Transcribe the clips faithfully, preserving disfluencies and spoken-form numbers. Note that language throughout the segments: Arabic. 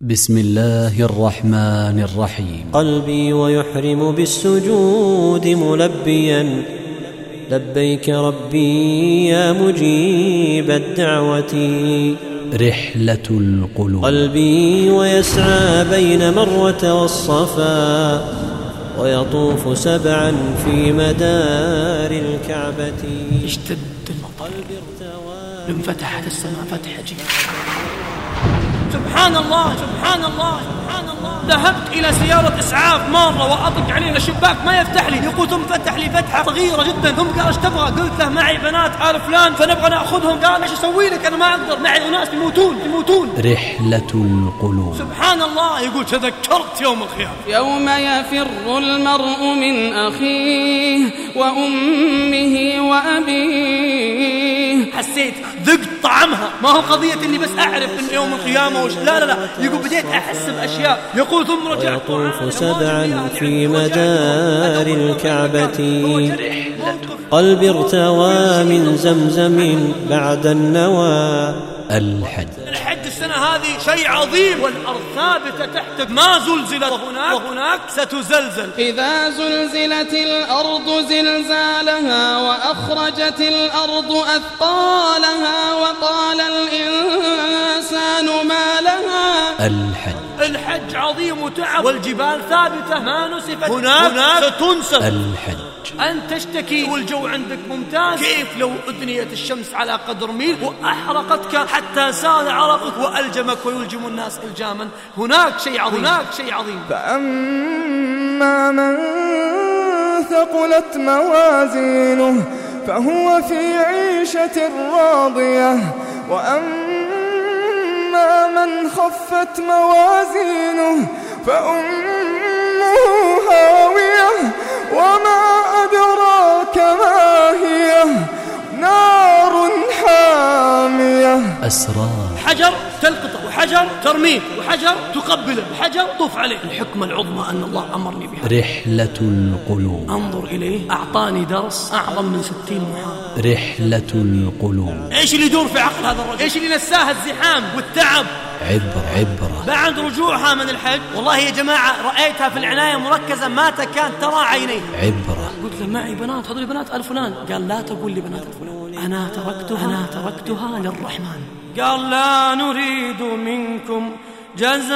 بسم الله الرحمن الرحيم. قلبي ويحرم بالسجود ملبيا لبيك ربي يا مجيب الدعوة. رحلة القلوب. قلبي ويسعى بين مروة والصفا ويطوف سبعا في مدار الكعبة. اشتد المطر، انفتحت السماء فتح عجيب. سبحان الله سبحان الله سبحان الله. ذهبت إلى سيارة إسعاف مرة وأطق عليه الشباك ما يفتح لي، يقول ثم فتح لي فتحة صغيرة جدا. ثم قال ايش تبغى؟ قلت له معي بنات آل فلان فنبغى نأخذهم. قال ايش أسوي لك؟ أنا ما أقدر، معي أناس يموتون يموتون. رحلة القلوب. سبحان الله. يقول تذكرت يوم القيامة، يوم يفر المرء من أخيه وأمه وأبيه. حسيت ذقت طعمها، ما هو قضية إني بس أعرف إن يوم القيامة وش، لا لا لا. يقول بديت أحس بأشياء. يقول ثم رجعت ويطوف سبعا في مدار الكعبة. قلبي ارتوى من زمزم بعد النوى. الحج. الحج السنة هذه شيء عظيم، والأرض ثابتة تحتك ما زلزلت، وهناك, وهناك ستزلزل. إذا زلزلت الأرض زلزالها وأخرجت الأرض أثقالها وقال الإنسان ما لها. الحج. الحج عظيم وتعب، والجبال ثابتة ما نسفت. هناك, هناك ستنسف. الحج. أنت تشتكي والجو عندك ممتاز، كيف لو أدنيت الشمس على قدر ميل وأحرقتك حتى سال عرقك وألجمك ويلجم الناس إلجاما. هناك شيء عظيم، هناك شيء عظيم. فأما من ثقلت موازينه فهو في عيشة راضية، وأما من خفت موازينه فأمه هاوية وما أدراك ما هي، نار حامية. أسرار. حجر تلقطه، وحجر ترميه، وحجر تقبله، وحجر طوف عليه. الحكمة العظمى أن الله أمرني بها. رحلة القلوب. أنظر إليه، أعطاني درس أعظم من ستين محاضرة. رحلة القلوب. إيش اللي يدور في عقل هذا الرجل؟ إيش اللي نساه الزحام والتعب؟ عبرة عبرة. بعد رجوعها من الحج والله يا جماعة رأيتها في العناية مركزة ما تكاد ترى عينيها. عبرة. قلت له معي بنات، هذول بنات آل فلان. قال لا تقول لي بنات فلان، أنا تركتها أنا تركتها للرحمن. قال لا نريد منكم جزاء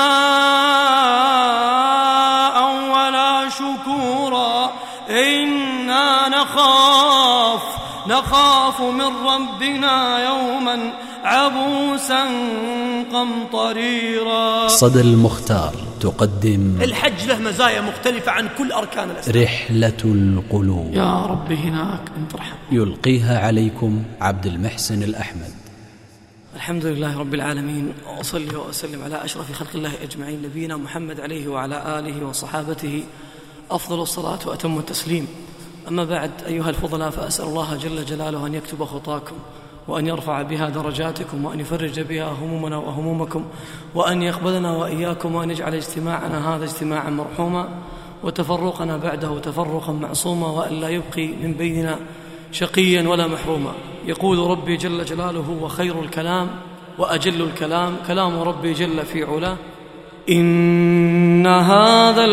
ولا شكورا، إنا نخاف نخاف من ربنا يوما عبوسا قمطريرا. صدى المختار تقدم الحج له مزايا مختلفة عن كل أركان الإسلام. رحلة القلوب. يا ربي هناك أنت رحم. يلقيها عليكم عبد المحسن الأحمد. الحمد لله رب العالمين، وأصلي وأسلم على أشرف خلق الله أجمعين، نبينا محمد عليه وعلى آله وصحابته أفضل الصلاة وأتم التسليم. أما بعد أيها الفضلاء، فأسأل الله جل جلاله أن يكتب خطاكم وأن يرفع بها درجاتكم وأن يفرج بها همومنا وهمومكم وأن يقبلنا وإياكم وأن يجعل اجتماعنا هذا اجتماعا مرحوما وتفرقنا بعده تفرقا معصوما وأن لا يبقي من بيننا شقيا ولا محروما. يقول ربي جل جلاله: وخير الكلام وأجل الكلام كلام ربي جل في علاه، إن هذا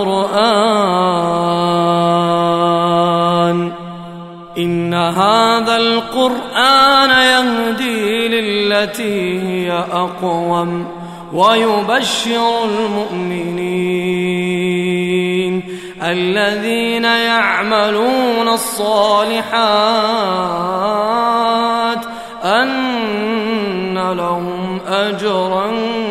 القرآن إن هذا القرآن يهدي للتي هي أقوم ويبشر المؤمنين الذين يعملون الصالحات أن لهم أجرا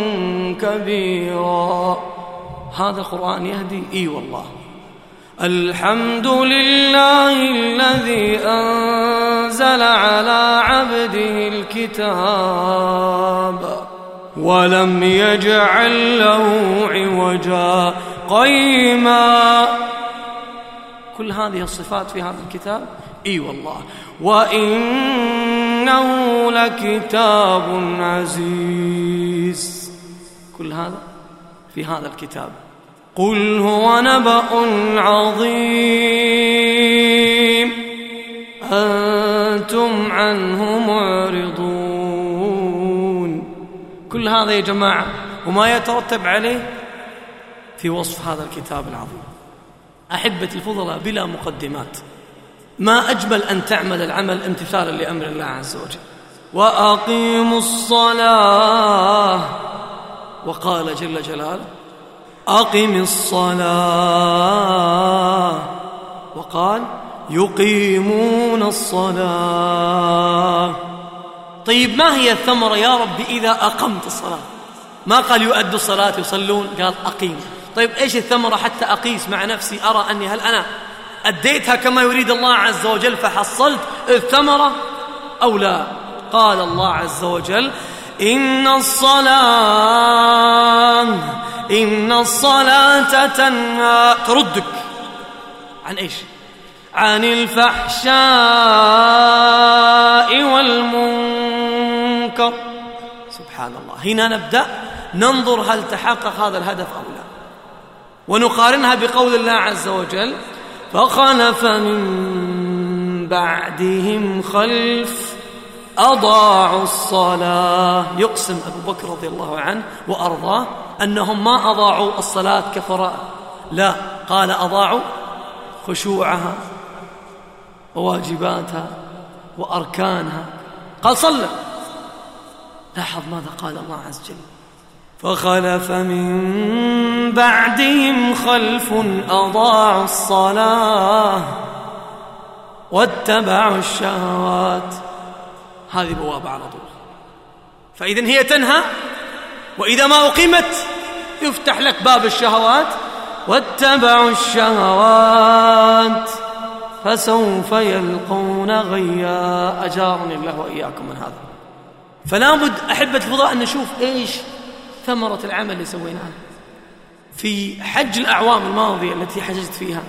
كبيرا. هذا القرآن يهدي، إي والله. الحمد لله الذي أنزل على عبده الكتاب ولم يجعل له عوجا قيما. كل هذه الصفات في هذا الكتاب، إي والله. وإنه لكتاب عزيز. كل هذا في هذا الكتاب. قل هو نبأ عظيم أنتم عنه معرضون. كل هذا يا جماعة وما يترتب عليه في وصف هذا الكتاب العظيم. أحبتي الفضلاء، بلا مقدمات، ما أجمل أن تعمل العمل امتثالا لأمر الله عز وجل. وأقيموا الصلاة، وقال جل جلاله أقم الصلاة، وقال يقيمون الصلاة. طيب ما هي الثمرة يا رب إذا أقمت الصلاة؟ ما قال يؤدوا الصلاة يصلون، قال أقيم. طيب إيش الثمرة حتى أقيس مع نفسي أرى أني هل أنا أديتها كما يريد الله عز وجل فحصلت الثمرة أو لا؟ قال الله عز وجل إن الصلاة إن الصلاة تنهى، تردك عن إيش؟ عن الفحشاء والمنكر. سبحان الله. هنا نبدأ ننظر هل تحقق هذا الهدف أو لا، ونقارنها بقول الله عز وجل فخلف من بعدهم خلف أضاعوا الصلاة. يقسم أبو بكر رضي الله عنه وأرضاه أنهم ما أضاعوا الصلاة كفراء، لا، قال أضاعوا خشوعها وواجباتها وأركانها. قال صلى. لاحظ ماذا قال الله عز وجل فخلف من بعدهم خلف أضاعوا الصلاة واتبعوا الشهوات. هذه بوابة على طول. فإذن هي تنهى، وإذا ما أقيمت يفتح لك باب الشهوات. واتبعوا الشهوات فسوف يلقون غيا. أجارني الله وإياكم من هذا. فلا بد أحبة الفضاء أن نشوف إيش ثمرة العمل اللي سويناه في حج الأعوام الماضية التي حججت فيها.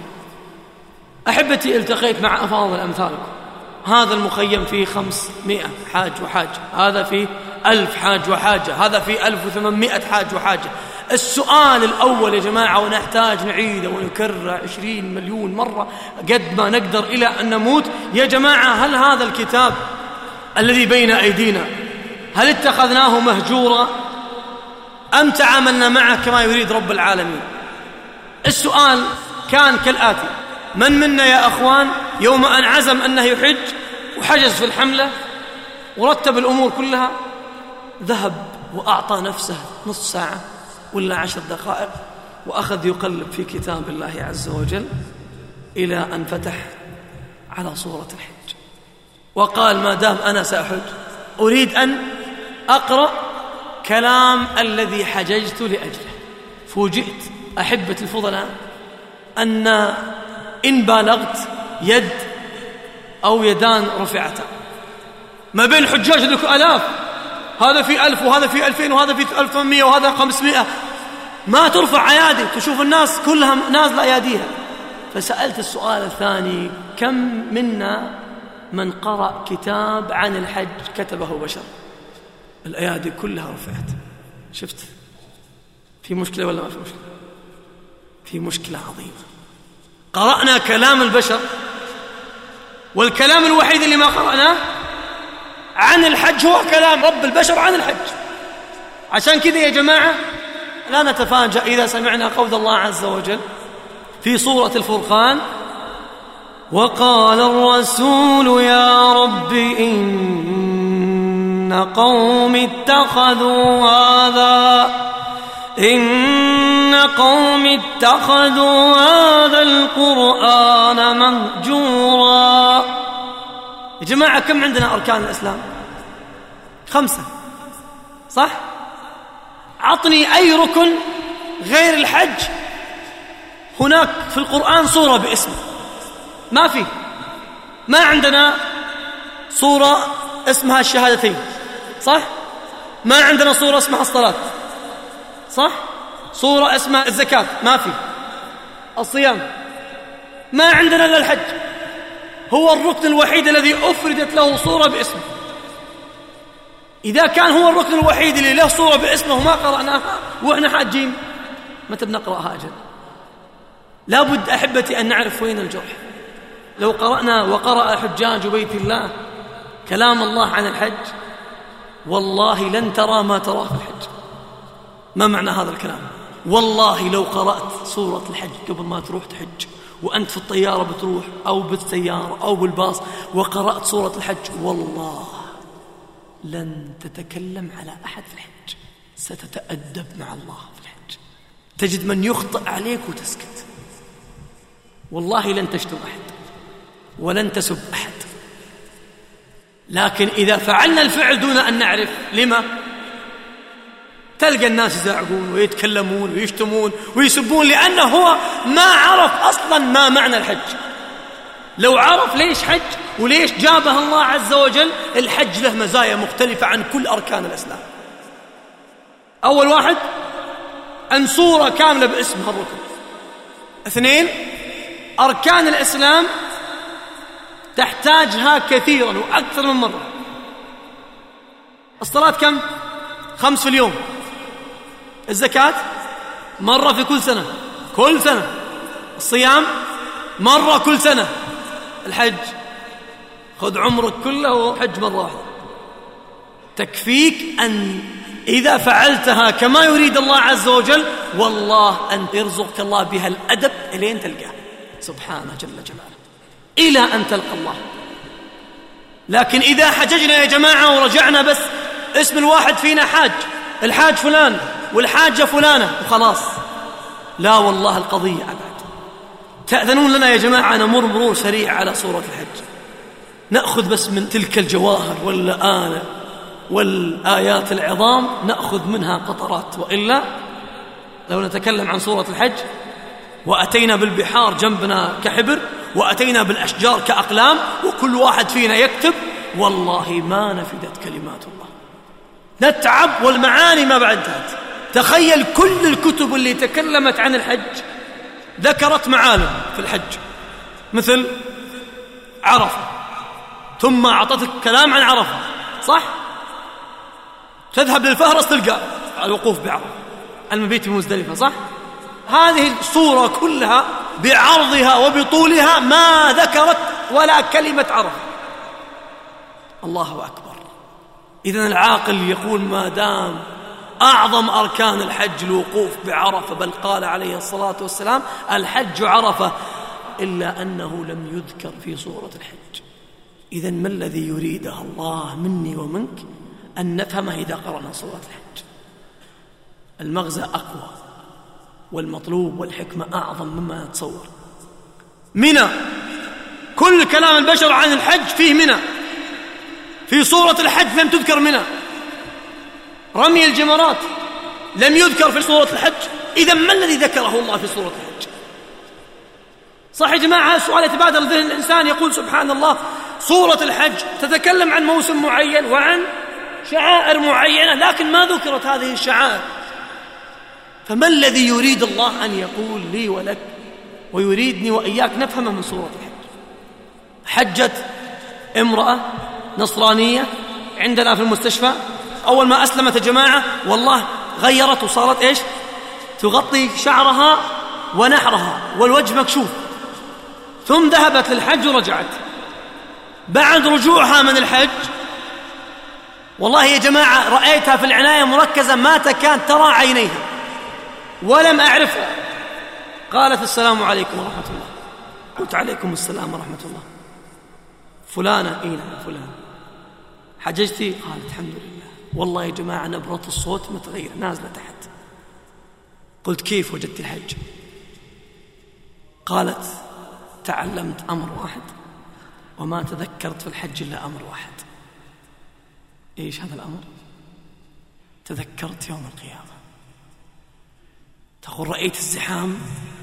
أحبتي التقيت مع أفاضل أمثالكم. هذا المخيم فيه خمسمائة حاج وحاجة، هذا فيه ألف حاج وحاجة، هذا فيه ألف وثمانمائة حاج وحاجة. السؤال الأول يا جماعة، ونحتاج نعيده ونكرره عشرين مليون مرة قد ما نقدر إلى أن نموت، يا جماعة هل هذا الكتاب الذي بين أيدينا هل اتخذناه مهجورا أم تعاملنا معه كما يريد رب العالمين؟ السؤال كان كالآتي: من منا يا أخوان يوم أن عزم أنه يحج وحجز في الحملة ورتب الأمور كلها ذهب وأعطى نفسه نصف ساعة ولا عشر دقائق وأخذ يقلب في كتاب الله عز وجل إلى أن فتح على صورة الحج وقال ما دام أنا سأحج أريد أن أقرأ كلام الذي حججت لأجله. فوجئت أحبة الفضلاء أن إن بالغت يد أو يدان رفعتا ما بين الحجاج لك ألاف، هذا في ألف وهذا في ألفين وهذا في ألف وثمانمائة وهذا خمسمائة، ما ترفع أيادي، تشوف الناس كلها نازلة أياديها. فسألت السؤال الثاني: كم منا من قرأ كتاب عن الحج كتبه بشر؟ الأيادي كلها رفعت. شفت في مشكلة ولا ما في مشكلة؟ في مشكلة عظيمة. قرأنا كلام البشر، والكلام الوحيد اللي ما قرأناه عن الحج هو كلام رب البشر عن الحج. عشان كذا يا جماعة لا نتفاجأ إذا سمعنا قول الله عز وجل في سورة الفرقان: وقال الرسول يا رب إن قوم اتخذوا هذا إن قوم اتخذوا هذا القرآن مهجورا. يا جماعة كم عندنا أركان الإسلام؟ خمسة، صح؟ عطني أي ركن غير الحج هناك في القرآن صورة باسمه. ما في. ما عندنا صورة اسمها الشهادتين، صح؟ ما عندنا صورة اسمها الصلاة، صح؟ صورة اسمها الزكاة ما في. الصيام ما عندنا إلا الحج، هو الركن الوحيد الذي أفردت له صورة باسمه. إذا كان هو الركن الوحيد اللي له صورة باسمه وما قرأناها وإحنا حاجين، متى بنقرأها أجل؟ لابد أحبتي أن نعرف وين الجرح. لو قرأنا وقرأ حجاج بيت الله كلام الله عن الحج والله لن ترى ما تراه في الحج. ما معنى هذا الكلام؟ والله لو قرأت سورة الحج قبل ما تروح تحج، وأنت في الطيارة بتروح أو بالسيارة أو بالباص وقرأت سورة الحج، والله لن تتكلم على أحد في الحج، ستتأدب مع الله في الحج. تجد من يخطئ عليك وتسكت، والله لن تشتم أحد ولن تسب أحد. لكن إذا فعلنا الفعل دون أن نعرف لما، تلقى الناس يزعقون ويتكلمون ويشتمون ويسبون، لأنه هو ما عرف أصلا ما معنى الحج. لو عرف ليش حج وليش جابه الله عز وجل، الحج له مزايا مختلفة عن كل أركان الإسلام. أول واحد أن صورة كاملة باسمها الركن. اثنين، أركان الإسلام تحتاجها كثيرا وأكثر من مرة. الصلاة كم؟ خمس في اليوم. الزكاة مرة في كل سنة، كل سنة. الصيام مرة كل سنة. الحج خذ عمرك كله وحج مرة واحدة. تكفيك أن إذا فعلتها كما يريد الله عز وجل، والله أن يرزقك الله بها الأدب إلين تلقاه سبحانه جل جلاله، إلى أن تلقى الله. لكن إذا حججنا يا جماعة ورجعنا بس اسم الواحد فينا حاج، الحاج فلان والحاجة فلانة وخلاص، لا والله القضية أبعد. تأذنون لنا يا جماعة نمر مرور سريع على سورة الحج، نأخذ بس من تلك الجواهر واللآلة والآيات العظام نأخذ منها قطرات، وإلا لو نتكلم عن سورة الحج وأتينا بالبحار جنبنا كحبر وأتينا بالأشجار كأقلام وكل واحد فينا يكتب، والله ما نفدت كلمات الله. نتعب والمعاني ما بعد انتهت. تخيل كل الكتب اللي تكلمت عن الحج ذكرت معالم في الحج مثل عرفة، ثم أعطتك كلام عن عرفة، صح؟ تذهب للفهرس تلقى الوقوف بعرفة، المبيت بمزدلفة، صح؟ هذه الصورة كلها بعرضها وبطولها ما ذكرت ولا كلمة عرفة. الله أكبر. إذن العاقل يقول ما دام أعظم أركان الحج الوقوف بعرفة، بل قال عليه الصلاة والسلام الحج عرفة، إلا أنه لم يذكر في سورة الحج. إذن ما الذي يريده الله مني ومنك؟ أن نفهمه إذا قرأنا سورة الحج. المغزى أقوى والمطلوب والحكمة أعظم مما نتصور. منى، كل كلام البشر عن الحج فيه منى، في سورة الحج لم تذكر منى. رمي الجمرات لم يذكر في سورة الحج، إذا ما الذي ذكره الله في سورة الحج؟ صح يا جماعة؟ سؤال يتبادر ذهن الإنسان، يقول سبحان الله، سورة الحج تتكلم عن موسم معين وعن شعائر معينة، لكن ما ذكرت هذه الشعائر. فما الذي يريد الله أن يقول لي ولك ويريدني وإياك نفهمه من سورة الحج؟ حجت امرأة نصرانية عندنا في المستشفى، أول ما أسلمت يا جماعة والله غيرت وصارت إيش؟ تغطي شعرها ونحرها والوجه مكشوف، ثم ذهبت للحج ورجعت. بعد رجوعها من الحج والله يا جماعة رأيتها في العناية مركزة ما تكاد ترى عينيها، ولم أعرفها. قالت السلام عليكم ورحمة الله. قلت عليكم السلام ورحمة الله. فلانة؟ إيه نعم فلانة. حججتي؟ قالت الحمد لله. والله يا جماعة نبرة الصوت متغيرة نازلة تحت. قلت كيف وجدت الحج؟ قالت تعلمت أمر واحد وما تذكرت في الحج إلا أمر واحد. إيش هذا الأمر؟ تذكرت يوم القيامة. تقول رأيت الزحام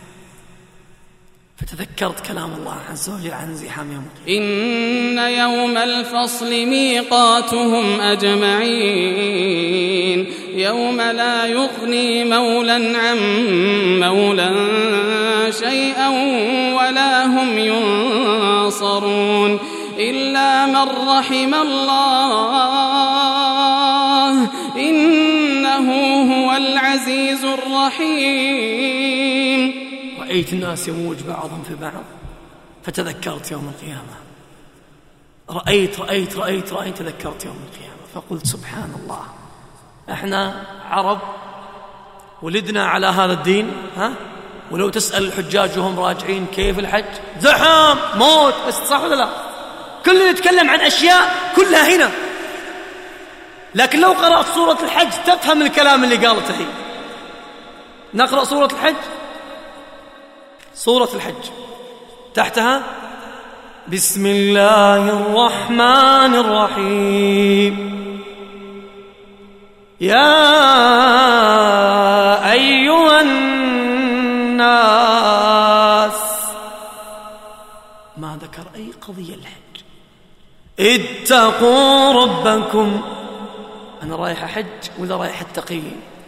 فتذكرت كلام الله عز وجل عن زحام يوم القيامة. إن يوم الفصل ميقاتهم أجمعين، يوم لا يغني مولا عن مولا شيئا ولا هم ينصرون إلا من رحم الله إنه هو العزيز الرحيم. رأيت الناس يموج بعضهم في بعض فتذكرت يوم القيامة. رأيت رأيت رأيت رأيت تذكرت يوم القيامة، فقلت سبحان الله، احنا عرب ولدنا على هذا الدين، ها؟ ولو تسأل الحجاج وهم راجعين كيف الحج، زحام موت، بس صح ولا لا؟ كله يتكلم عن أشياء كلها هنا، لكن لو قرأت سورة الحج تفهم الكلام اللي قالته هي. نقرأ سورة الحج. سورة الحج تحتها بسم الله الرحمن الرحيم. يا أيها الناس، ما ذكر أي قضية الحج. اتقوا ربكم، أنا رايح أحج ولا رايح أتقي؟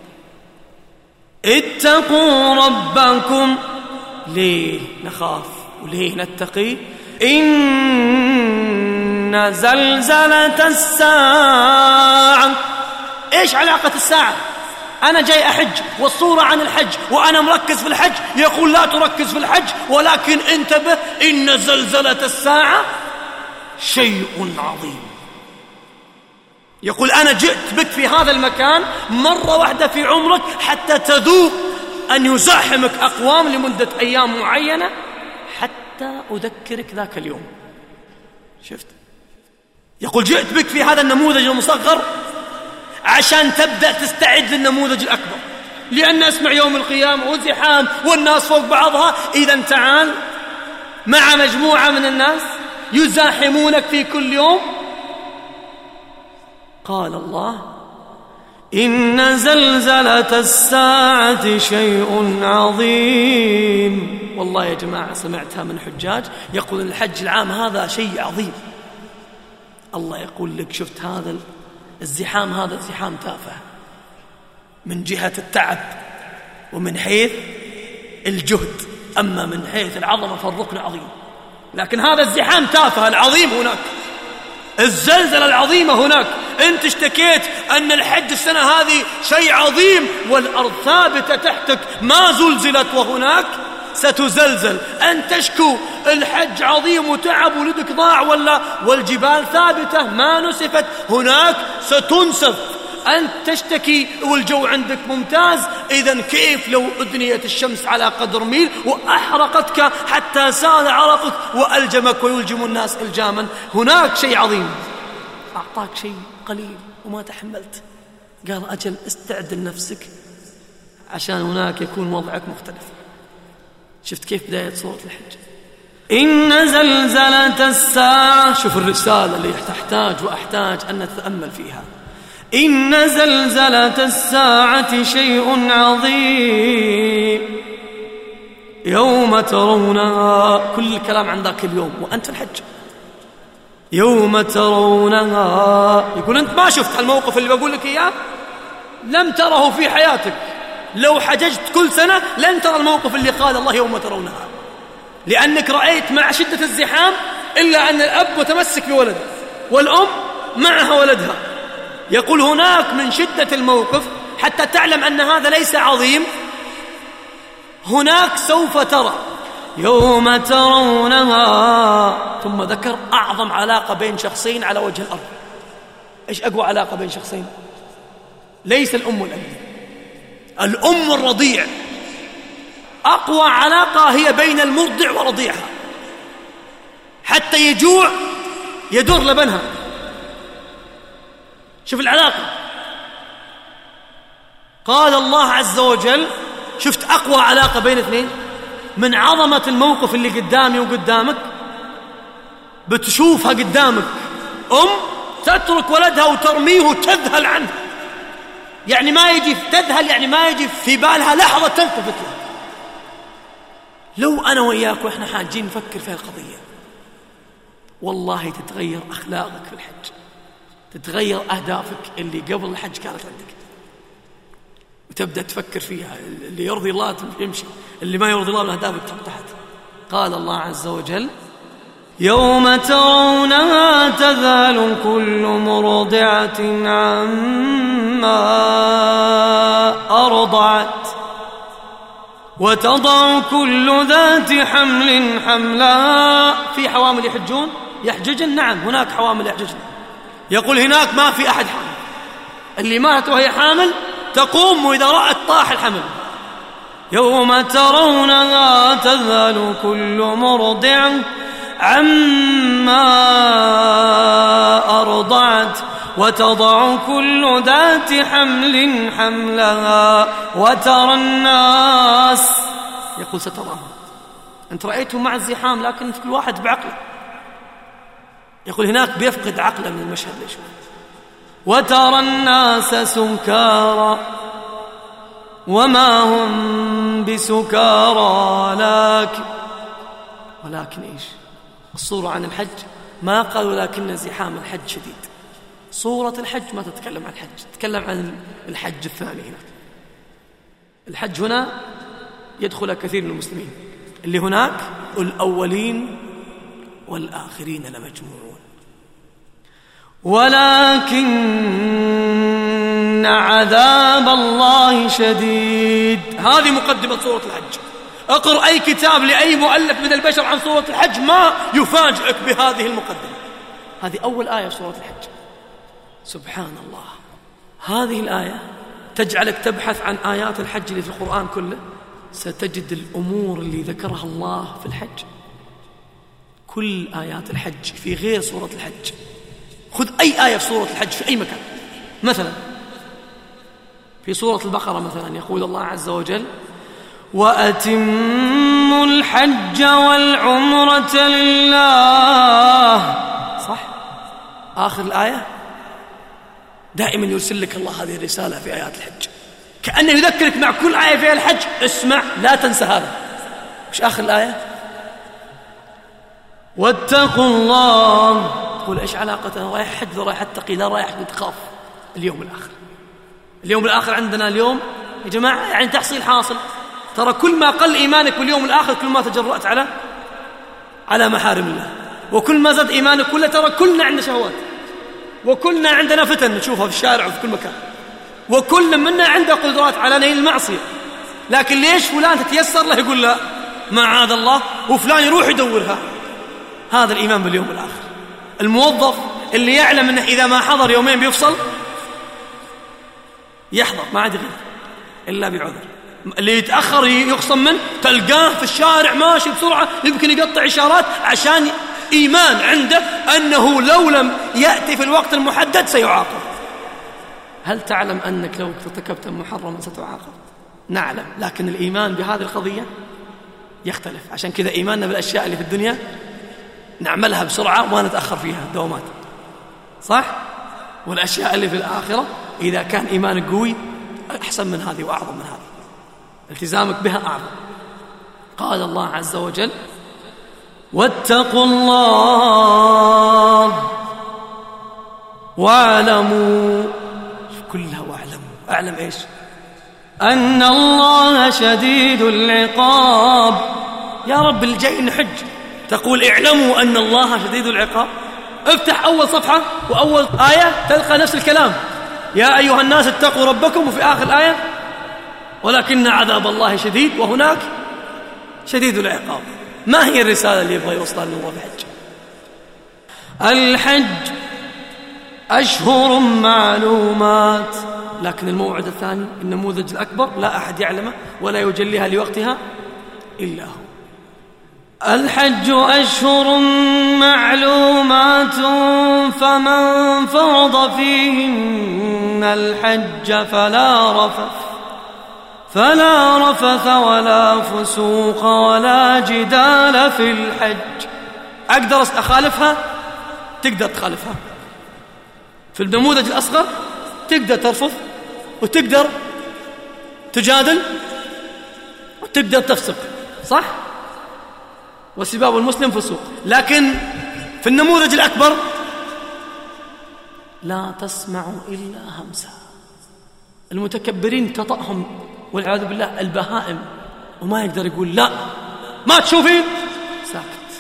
اتقوا ربكم، ليه نخاف وليه نتقي؟ إن زلزلة الساعة. إيش علاقة الساعة؟ أنا جاي أحج والصورة عن الحج وأنا مركز في الحج، يقول لا تركز في الحج، ولكن انتبه إن زلزلة الساعة شيء عظيم. يقول أنا جئت بك في هذا المكان مرة واحدة في عمرك حتى تذوق أن يزاحمك أقوام لمدة أيام معينة حتى أذكرك ذاك اليوم. شفت؟ يقول جئت بك في هذا النموذج المصغر عشان تبدأ تستعد للنموذج الأكبر، لأن اسمع يوم القيامة والزحام والناس فوق بعضها. إذا تعال مع مجموعة من الناس يزاحمونك في كل يوم. قال الله إن زلزلة الساعة شيء عظيم. والله يا جماعة سمعتها من حجاج يقول الحج العام هذا شيء عظيم. الله يقول لك شفت هذا الزحام، هذا الزحام تافه من جهة التعب ومن حيث الجهد، أما من حيث العظمة فالركن عظيم. لكن هذا الزحام تافه، العظيم هناك، الزلزلة العظيمة هناك. أنت اشتكيت أن الحج السنة هذه شيء عظيم والأرض ثابتة تحتك ما زلزلت، وهناك ستزلزل. أن تشكو الحج عظيم وتعب ولدك ضاع ولا والجبال ثابتة ما نسفت، هناك ستنسف. أنت تشتكي والجو عندك ممتاز، إذن كيف لو أدنيت الشمس على قدر ميل وأحرقتك حتى سال عرقك وألجمك ويلجم الناس إلجاما؟ هناك شيء عظيم، أعطاك شيء قليل وما تحملت. قال أجل استعد لنفسك عشان هناك يكون وضعك مختلف. شفت كيف بداية سورة الحج؟ إن زلزلة الساعة. شوف الرسالة اللي تحتاج وأحتاج أن نتأمل فيها. إن زلزلة الساعة شيء عظيم يوم ترونها. كل الكلام عن ذاك اليوم وأنت الحج. يوم ترونها، يقول أنت ما شفت الموقف اللي بقول لك إياه، لم تره في حياتك. لو حججت كل سنة لن ترى الموقف اللي قال الله يوم ترونها، لأنك رأيت مع شدة الزحام إلا أن الأب متمسك بولده والأم معها ولدها. يقول هناك من شدة الموقف حتى تعلم أن هذا ليس عظيم، هناك سوف ترى يوم ترونها. ثم ذكر أعظم علاقة بين شخصين على وجه الأرض. إيش أقوى علاقة بين شخصين؟ ليس الأم والأب، الأم والرضيع. أقوى علاقة هي بين المرضع ورضيعها، حتى يجوع يدور لبنها. شوف العلاقة. قال الله عز وجل شفت أقوى علاقة بين اثنين من عظمة الموقف اللي قدامي وقدامك. بتشوفها قدامك أم تترك ولدها وترميه وتذهل عنه، يعني ما يجي تذهل يعني ما يجي في بالها لحظة تلتفت له. لو أنا وإياك وإحنا حاجين نفكر في القضية والله تتغير أخلاقك في الحج، تتغير أهدافك اللي قبل الحج كانت عندك، وتبدأ تفكر فيها. اللي يرضي الله يمشي، اللي ما يرضي الله من أهدافك تحت. قال الله عز وجل يوم ترونها تذهل كل مرضعة عما أرضعت وتضع كل ذات حمل حملها. في حوامل يحجون يحججن؟ نعم هناك حوامل يحججن. يقول هناك ما في أحد حامل، اللي مات وهي حامل تقوم وإذا رأت طاح الحمل. يوم ترونها تذهل كل مرضع عما أرضعت وتضع كل ذات حمل حملها وترى الناس، يقول ستراهم، أنت رأيتهم مع الزحام لكن كل واحد بعقله، يقول هناك بيفقد عقله من المشهد ليش. وترى الناس سكارى وما هم بسكارى لكن ولكن إيش الصورة عن الحج؟ ما قال ولكن زحام الحج شديد. صورة الحج ما تتكلم عن الحج، تتكلم عن الحج الثاني. هنا الحج هنا يدخل كثير من المسلمين، اللي هناك الأولين والآخرين لمجموعون. ولكن عذاب الله شديد. هذه مقدمة سورة الحج. اقرأ أي كتاب لأي مؤلف من البشر عن سورة الحج ما يفاجئك بهذه المقدمة. هذه أول آية في سورة الحج. سبحان الله، هذه الآية تجعلك تبحث عن آيات الحج اللي في القرآن كله، ستجد الأمور اللي ذكرها الله في الحج. كل آيات الحج في غير سورة الحج. خذ أي آية في سورة الحج في أي مكان. مثلا في سورة البقرة مثلا يقول الله عز وجل: وأتموا الحج والعمرة لله. صح؟ آخر الآية دائما يرسل لك الله هذه الرسالة في آيات الحج، كأنه يذكرك مع كل آية فيها الحج اسمع لا تنسى هذا. مش آخر الآية؟ واتقوا الله. تقول إيش علاقة رايح حج رايح أتقي؟ لا، رايح تخاف اليوم الآخر. اليوم الآخر عندنا اليوم يا جماعة يعني تحصيل حاصل. ترى كل ما قل إيمانك باليوم الآخر كل ما تجرأت على على محارم الله، وكل ما زاد إيمانك كله. ترى كلنا عندنا شهوات، وكلنا عندنا فتن نشوفها في الشارع وفي كل مكان، وكل منا عنده قدرات على نيل المعصية. لكن ليش فلان تتيسر له يقول لا معاذ الله، وفلان يروح يدورها؟ هذا الإيمان باليوم الآخر. الموظف اللي يعلم أنه إذا ما حضر يومين بيفصل يحضر، ما عاد يغير إلا بعذر. اللي يتأخر يخصم منه، تلقاه في الشارع ماشي بسرعة يمكن يقطع إشارات عشان إيمان عنده أنه لو لم يأتي في الوقت المحدد سيعاقب. هل تعلم أنك لو ارتكبت محرما ستعاقب؟ نعلم، لكن الإيمان بهذه القضية يختلف. عشان كذا إيماننا بالأشياء اللي في الدنيا نعملها بسرعة وما نتأخر فيها الدوامات، صح؟ والأشياء اللي في الآخرة إذا كان إيمانك قوي أحسن من هذه وأعظم من هذه، التزامك بها أعظم. قال الله عز وجل: واتقوا الله واعلموا. كلها واعلموا. أعلم إيش؟ أن الله شديد العقاب. يا رب اللي جاي نحج تقول اعلموا أن الله شديد العقاب. افتح أول صفحة وأول آية تلقى نفس الكلام، يا أيها الناس اتقوا ربكم، وفي آخر الآية ولكن عذاب الله شديد، وهناك شديد العقاب. ما هي الرسالة اللي يبغى يوصلها لنا الله بحج؟ الحج أشهر معلومات، لكن الموعد الثاني النموذج الأكبر لا أحد يعلمه ولا يجليها لوقتها إلا هو. الحج أشهر معلومات فمن فرض فيهن الحج فلا رفث فلا رفث ولا فسوق ولا جدال في الحج. أقدر أخالفها؟ تقدر تخالفها. في النموذج الأصغر تقدر ترفض وتقدر تجادل وتقدر تفسق، صح؟ وسباب المسلم فسوق. لكن في النموذج الأكبر لا تسمع إلا همسا. المتكبرين تطأهم والعياذ بالله البهائم، وما يقدر يقول لا ما تشوفين، ساكت.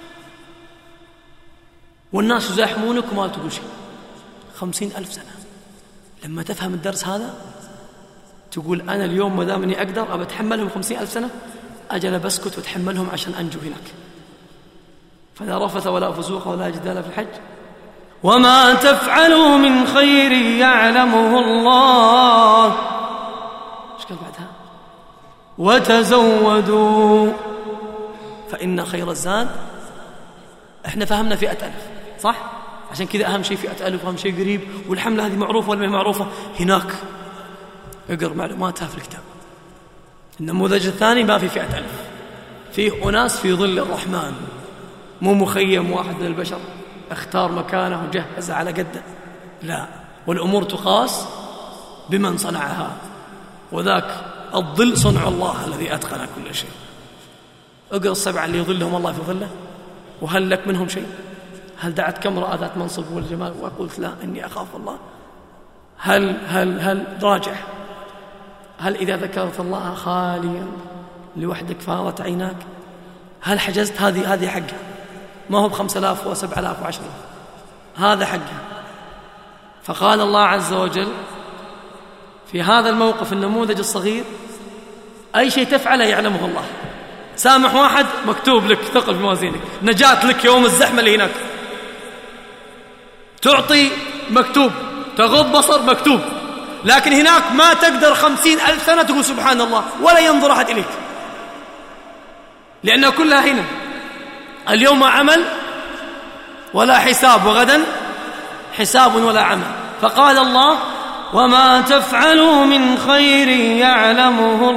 والناس يزاحمونك وما تقول شيء. خمسين ألف سنة لما تفهم الدرس هذا تقول أنا اليوم ما دام إني أقدر أبى أتحملهم خمسين ألف سنة، أجل بسكت وتحملهم عشان أنجو هناك. فلا رفث ولا فسوق ولا جدال في الحج. وما تفعلوا من خير يعلمه الله وتزودوا فإن خير الزاد. احنا فهمنا فئة ألف صح؟ عشان كذا أهم شيء فئة ألف وأهم شيء قريب، والحملة هذه معروفة ولا ما معروفة؟ هناك اقرأ معلوماتها في الكتاب. النموذج الثاني ما في فئة ألف، فيه أناس في ظل الرحمن، مو مخيم واحد من البشر اختار مكانه وجهز على قده، لا، والأمور تقاس بمن صنعها، وذاك الظل صنع الله الذي أتقن كل شيء. اقرأ السبعة اللي يظلهم الله في ظله، وهل لك منهم شيء؟ هل دعتك امرأة ذات منصب والجمال وقلت لا إني أخاف الله؟ هل هل هل راجع، هل إذا ذكرت الله خاليا لوحدك فاضت عيناك؟ هل حجزت؟ هذه هذه حقها، ما هو بخمس آلاف وسبع آلاف وعشرة، هذا حقها. فقال الله عز وجل في هذا الموقف النموذج الصغير: أي شيء تفعله يعلمه الله. سامح واحد مكتوب لك ثقل في موازينك، نجاة لك يوم الزحمة اللي هناك، تعطي مكتوب، تغض بصر مكتوب، لكن هناك ما تقدر خمسين ألف سنة تقول سبحان الله ولا ينظر أحد إليك، لأنها كلها هنا. اليوم عمل ولا حساب، وغدا حساب ولا عمل. فقال الله: وما تفعلوا من خير يعلمه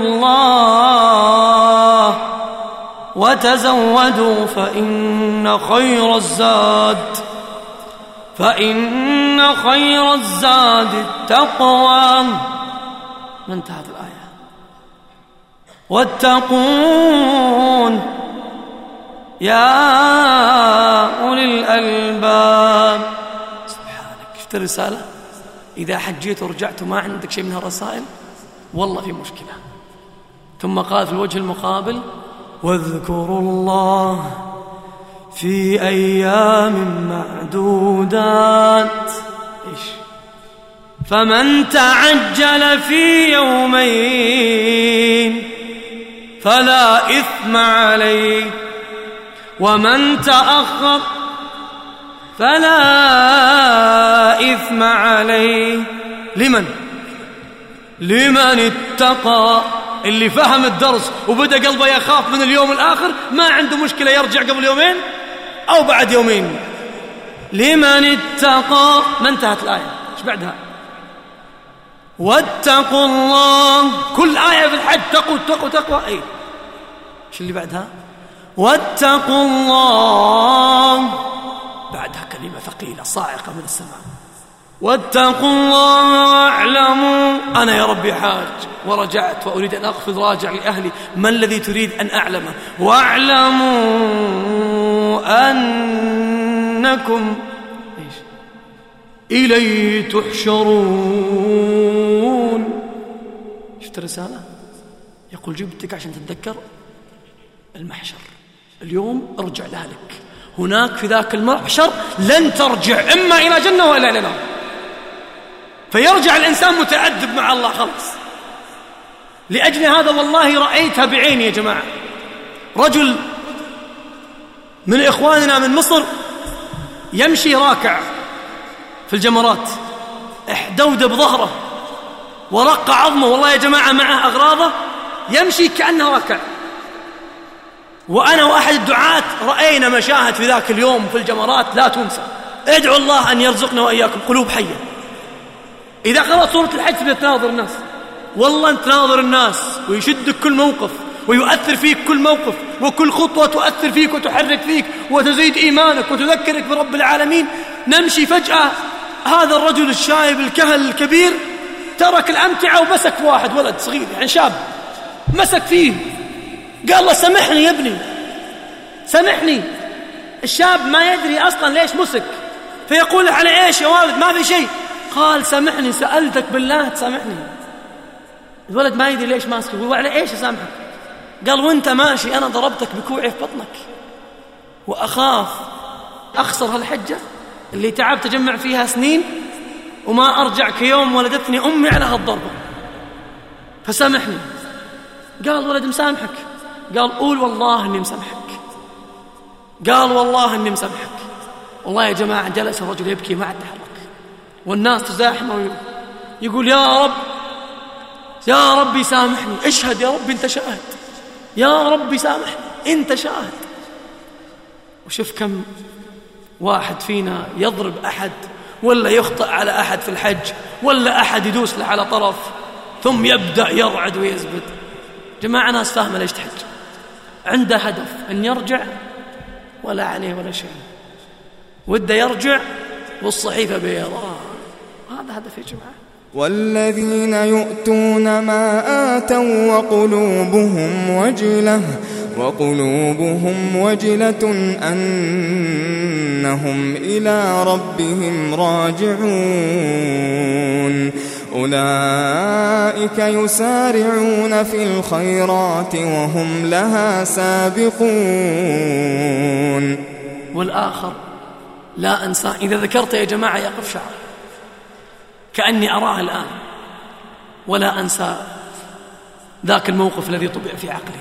الله وتزودوا فإن خير الزاد فإن خير الزاد التقوى. ما انتهت الآية. واتقون يا أولي الألباب. سبحانك، شفت الرسالة؟ إذا حجيت ورجعت وما عندك شيء من هالرسائل والله في مشكلة. ثم قال في الوجه المقابل: واذكروا الله في أيام معدودات. إيش؟ فمن تعجل في يومين فلا إثم عليه، ومن تأخر فلا إثم عليه. لمن؟ لمن اتقى. اللي فهم الدرس وبدأ قلبه يخاف من اليوم الآخر ما عنده مشكلة يرجع قبل يومين أو بعد يومين. لمن اتقى. ما انتهت الآية، ايش بعدها؟ واتقوا الله. كل آية في الحج تقوى تقوى تقوى. اي ايش اللي بعدها؟ واتقوا الله. بعدها كلمة ثقيلة صاعقة من السماء: واتقوا الله واعلموا. أنا يا ربي حاج ورجعت وأريد أن أقفز راجع لأهلي، ما الذي تريد أن أعلمه؟ واعلموا أنكم إيش؟ إليه تحشرون. شفت الرسالة؟ يقول جبتك عشان تتذكر المحشر. اليوم ارجع لأهلك، هناك في ذاك المحشر لن ترجع إما إلى جنة وإلا إلى نار. فيرجع الإنسان متأدب مع الله خلص. لأجل هذا والله رأيتها بعيني يا جماعة. رجل من إخواننا من مصر يمشي راكع في الجمرات، احدود بظهره ورق عظمه، والله يا جماعة معه أغراضه، يمشي كأنه راكع. وأنا وأحد الدعاة رأينا مشاهد في ذاك اليوم في الجمرات لا تنسى. ادعوا الله أن يرزقنا وإياكم قلوب حية. إذا قرأت سورة الحج تبدأ تناظر الناس، والله أنت تناظر الناس ويشدك كل موقف ويؤثر فيك كل موقف، وكل خطوة تؤثر فيك وتحرك فيك وتزيد إيمانك وتذكرك برب العالمين. نمشي فجأة هذا الرجل الشايب الكهل الكبير ترك الأمتعة ومسك واحد ولد صغير يعني شاب، مسك فيه قال له سامحني يا ابني سامحني. الشاب ما يدري أصلا ليش مسك، فيقول على إيش يا والد؟ ما في شيء. قال سامحني، سألتك بالله تسامحني. الولد ما يدري ليش ماسك، يقول على إيش أسامحك؟ قال وانت ماشي أنا ضربتك بكوعي في بطنك، وأخاف أخسر هالحجة اللي تعبت أجمع فيها سنين وما أرجع كيوم ولدتني أمي على هالضربة، فسامحني. قال ولد مسامحك. قال قول والله إني مسامحك. قال والله إني مسامحك. والله يا جماعة جلس الرجل يبكي ما عاد تحرك، والناس تزاحمه يقول يا رب يا ربي سامحني، اشهد يا ربي انت شاهد، يا ربي سامحني انت شاهد. وشوف كم واحد فينا يضرب أحد ولا يخطئ على أحد في الحج، ولا أحد يدوس له على طرف ثم يبدأ يرعد ويزبد. جماعة ناس فاهمة ليش تحج، عنده هدف أن يرجع ولا عليه ولا شيء، وده يرجع والصحيفة بيضاء، هذا هدف يا جماعة. والذين يؤتون ما آتوا وقلوبهم وجلة وقلوبهم وجلة أنهم إلى ربهم راجعون أولئك يسارعون في الخيرات وهم لها سابقون. والآخر لا أنسى، إذا ذكرت يا جماعة يقف شعر كأني أراه الآن، ولا أنسى ذاك الموقف الذي طبع في عقلي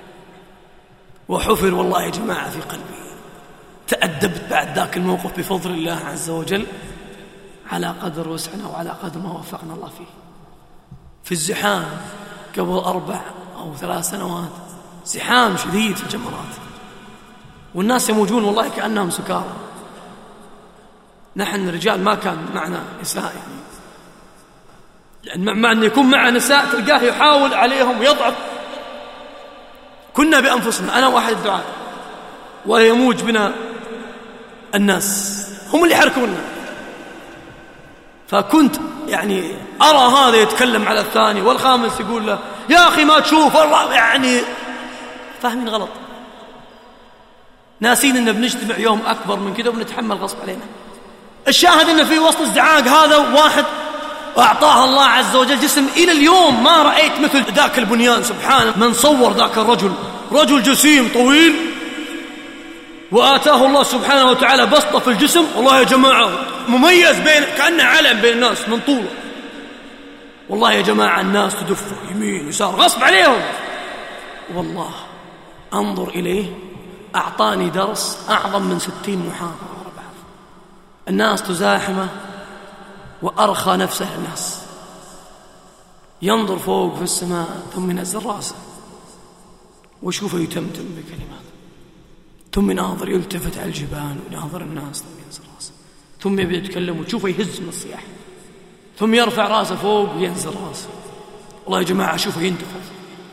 وحفر والله يا جماعة في قلبي. تأدبت بعد ذاك الموقف بفضل الله عز وجل على قدر وسعنا وعلى قدر ما وفقنا الله فيه. في الزحام قبل أربع أو ثلاث سنوات، زحام شديد في الجمرات، والناس يموجون والله كأنهم سكارى. نحن رجال ما كان معنا نساء، يعني لأن مع أن يكون معنا نساء تلقاه يحاول عليهم ويضعف. كنا بأنفسنا، أنا واحد الدعاء، ويموج بنا الناس هم اللي يحركونا. فكنت يعني أرى هذا يتكلم على الثاني، والخامس يقول له يا أخي ما تشوف والله، يعني فاهمين غلط، ناسين إن بنجتمع يوم أكبر من كده وبنتحمل غصب علينا. الشاهد إن في وسط الزعاق هذا واحد أعطاه الله عز وجل جسم إلى اليوم ما رأيت مثل ذاك البنيان. سبحانه من صور ذاك الرجل، رجل جسيم طويل وآتاه الله سبحانه وتعالى بسطة في الجسم، والله يا جماعة مميز، بين كأنه علم بين الناس من طوله. والله يا جماعة الناس تدفه يمين يسار غصب عليهم. والله أنظر إليه أعطاني درس أعظم من ستين محاضرة ورا بعض. الناس تزاحمه وأرخى نفسه الناس، ينظر فوق في السماء ثم ينزل راسه ويشوفه يتمتم بكلمات، ثم يناظر يلتفت على الجبال ويناظر الناس ثم ينزل راسه، ثم يبدأ يتكلم وتشوفه يهز من الصياح، ثم يرفع راسه فوق وينزل راسه. والله يا جماعة شوفه ينتفض.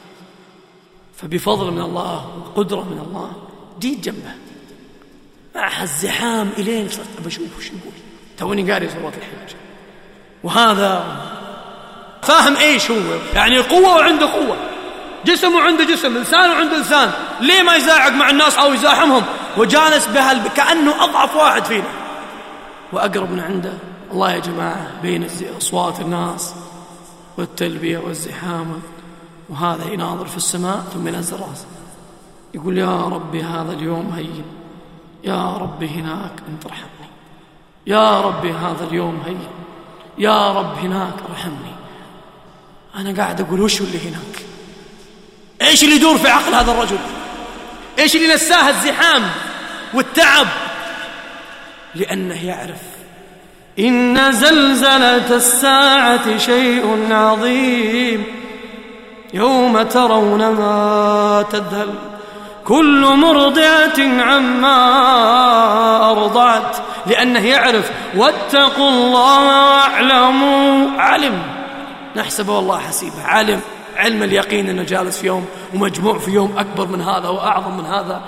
فبفضل من الله وقدرة من الله جيت جنبه مع الزحام إلين صرت بشوف وش يقول. توني قاري سورة الحج، وهذا فاهم ايش هو، يعني قوة وعنده قوة، جسم وعنده جسم، لسان وعنده لسان. ليه ما يزاعق مع الناس أو يزاحمهم وجالس بها كأنه أضعف واحد فينا وأقرب من عنده؟ الله يا جماعة بين أصوات الناس والتلبية والزحام، وهذا يناظر في السماء ثم ينزل راسه يقول يا ربي هذا اليوم هين، يا ربي هناك أنت ارحمني، يا ربي هذا اليوم هين، يا رب هناك ارحمني. أنا قاعد أقول وش اللي هناك؟ إيش اللي يدور في عقل هذا الرجل؟ إيش اللي نساه الزحام والتعب؟ لأنه يعرف إن زلزلة الساعة شيء عظيم، يوم ترونها تذهل كل مرضعة عما أرضعت. لأنه يعرف واتقوا الله واعلموا، علم نحسب والله حسيبه، علم علم اليقين أنه جالس في يوم ومجموع في يوم أكبر من هذا وأعظم من هذا.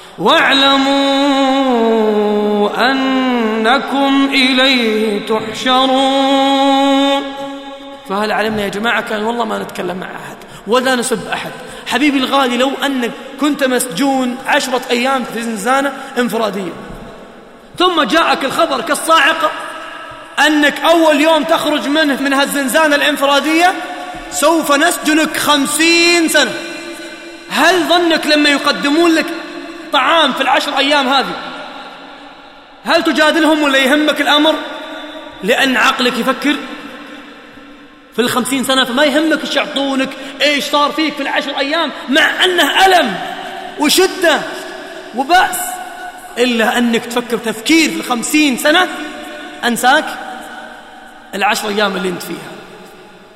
واعلموا أنكم إليه تحشرون. فهل علمنا يا جماعة؟ كان والله ما نتكلم مع أحد ولا نسب أحد. حبيبي الغالي، لو أنك كنت مسجون عشرة أيام في زنزانة انفرادية، ثم جاءك الخبر كالصاعقة أنك أول يوم تخرج منه من هالزنزانة الانفرادية سوف نسجنك خمسين سنة، هل ظنك لما يقدمون لك طعام في العشر أيام هذه هل تجادلهم ولا يهمك الأمر؟ لأن عقلك يفكر في الخمسين سنة، فما يهمك ايش يعطونك، ايش صار فيك في العشر أيام، مع أنه ألم وشدة وبأس، إلا أنك تفكر تفكير في الخمسين سنة أنساك العشر أيام اللي انت فيها.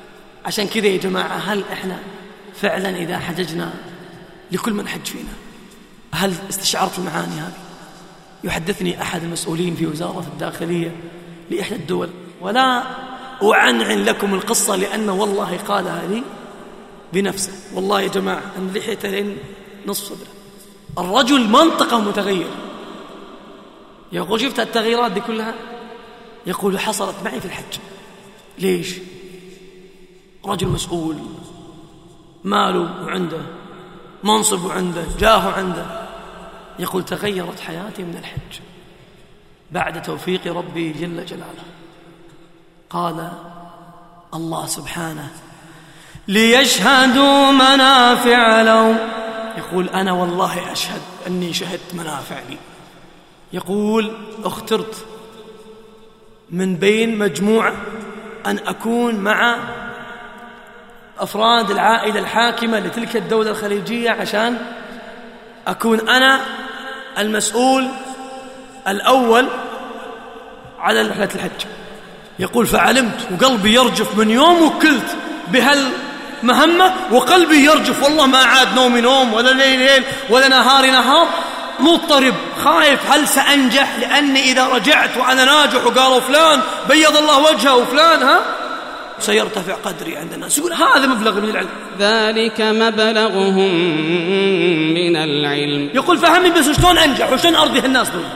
عشان كذا يا جماعة، هل إحنا فعلا إذا حججنا لكل من حج فينا هل استشعرت المعاني هذه؟ يحدثني أحد المسؤولين في وزارة الداخلية لإحدى الدول، ولا أعنعن لكم القصة لأنه والله قالها لي بنفسه. والله يا جماعة أن لحيته لين نصف صدره. الرجل منطقة متغير. يقول شفت التغييرات دي كلها؟ يقول حصلت معي في الحج. ليش؟ رجل مسؤول، ماله وعنده منصب وعنده جاه عنده. يقول تغيرت حياتي من الحج بعد توفيق ربي جل جلاله. قال الله سبحانه ليشهدوا منافع لهم. يقول أنا والله أشهد أني شهدت منافع لي. يقول اخترت من بين مجموعة أن أكون مع أفراد العائلة الحاكمة لتلك الدولة الخليجية عشان أكون أنا المسؤول الأول على رحلة الحج. يقول فعلمت وقلبي يرجف من يوم وكلت بهالمهمة، وقلبي يرجف والله ما عاد نومي نوم ولا ليل ليل ولا نهاري نهار، مضطرب خايف هل سأنجح، لأني إذا رجعت وأنا ناجح وقالوا فلان بيض الله وجهه وفلان ها سيرتفع قدري عند الناس. يقول هذا مبلغ من العلم، ذلك مبلغهم من العلم. يقول فهمني بس شلون أنجح وشلون أرضي الناس دول.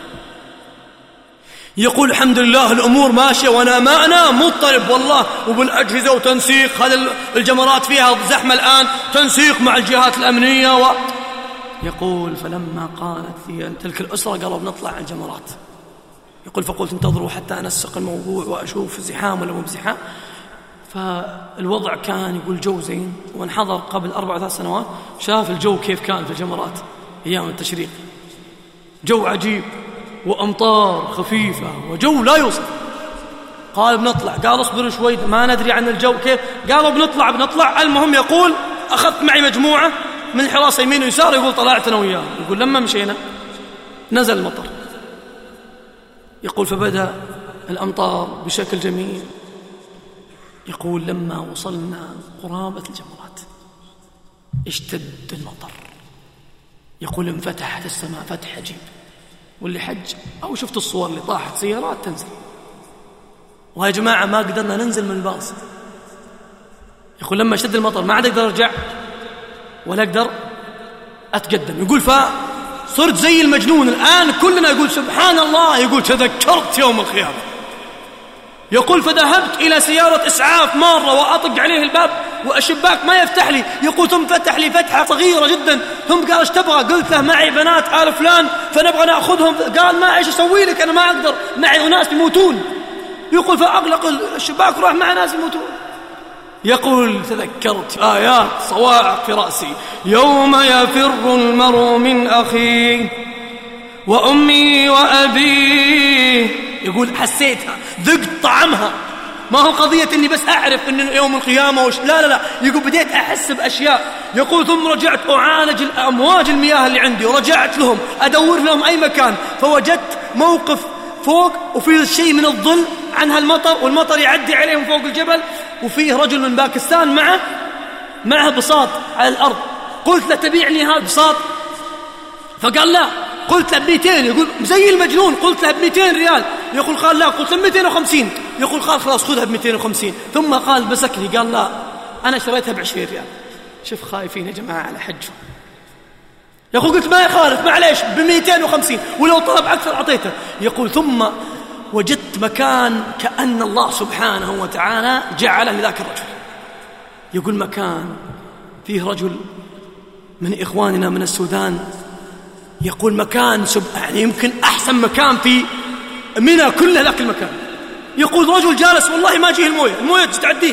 يقول الحمد لله الأمور ماشية وأنا ما أنام مضطرب والله، وبالأجهزة وتنسيق، هذا الجمرات فيها زحمة الآن، تنسيق مع الجهات الأمنية و... يقول فلما قالت لي تلك الأسرة قالوا بنطلع على الجمرات. يقول فقلت انتظروا حتى أنسق الموضوع وأشوف زحام ولا مو بزحام. فالوضع كان يقول جو زين، وانحضر قبل أربع ثلاث سنوات شاف الجو كيف كان في الجمرات أيام التشريق، جو عجيب وأمطار خفيفة وجو لا يوصف. قال بنطلع، قال اصبروا شوي ما ندري عن الجو كيف، قالوا بنطلع بنطلع المهم يقول أخذت معي مجموعة من الحراسة يمين ويسار. يقول طلعت أنا وياه. يقول لما مشينا نزل المطر. يقول فبدأ الأمطار بشكل جميل. يقول لما وصلنا قرابة الجمرات اشتد المطر. يقول انفتحت السماء فتح عجيب، واللي حج أو شفت الصور اللي طاحت سيارات تنزل. ويا جماعة ما قدرنا ننزل من الباص. يقول لما اشتد المطر ما عاد أقدر أرجع ولا أقدر أتقدم. يقول فصرت زي المجنون الآن كلنا يقول سبحان الله. يقول تذكرت يوم الخيامة. يقول فذهبت إلى سيارة إسعاف مرة وأطق عليه الباب والشباك ما يفتح لي. يقول ثم فتح لي فتحة صغيرة جدا، ثم قال ايش تبغى؟ قلت له معي بنات آل فلان فنبغى نأخذهم. قال ما ايش أسوي لك أنا ما أقدر، معي أناس بيموتون. يقول فأغلق الشباك وراح مع ناس بيموتون. يقول تذكرت آيات صواعق في رأسي يوم يفر المرء من أخيه وأمي وأبيه. يقول حسيتها ذقت طعمها، ما هو قضية أني بس أعرف أن يوم القيامة وش لا لا لا. يقول بديت أحس بأشياء. يقول ثم رجعت أعالج أمواج المياه اللي عندي، ورجعت لهم أدور لهم أي مكان، فوجدت موقف فوق وفيه شيء من الظل عن هالمطر، والمطر يعدي عليهم فوق الجبل، وفيه رجل من باكستان معه معه بساط على الأرض. قلت له تبيعني هذا بساط؟ فقال لا. قلت له بمئتين. يقول زي المجنون. قلت له بمئتين ريال. يقول قال لا. قلت له بمئتين وخمسين. يقول قال خلاص خذها بمئتين وخمسين. ثم قال مسكني قال لا أنا اشتريتها بعشرين ريال. شوف خايفين يا جماعة على حجه. يقول قلت ما يخالف معليش بمئتين وخمسين، ولو طلب أكثر أعطيته. يقول ثم وجدت مكان كأن الله سبحانه وتعالى جعله لذاك الرجل. يقول مكان فيه رجل من إخواننا من السودان. يقول مكان سب... يعني يمكن أحسن مكان في منى كله ذاك المكان. يقول رجل جالس والله ما جيه الموية، الموية تستعديه.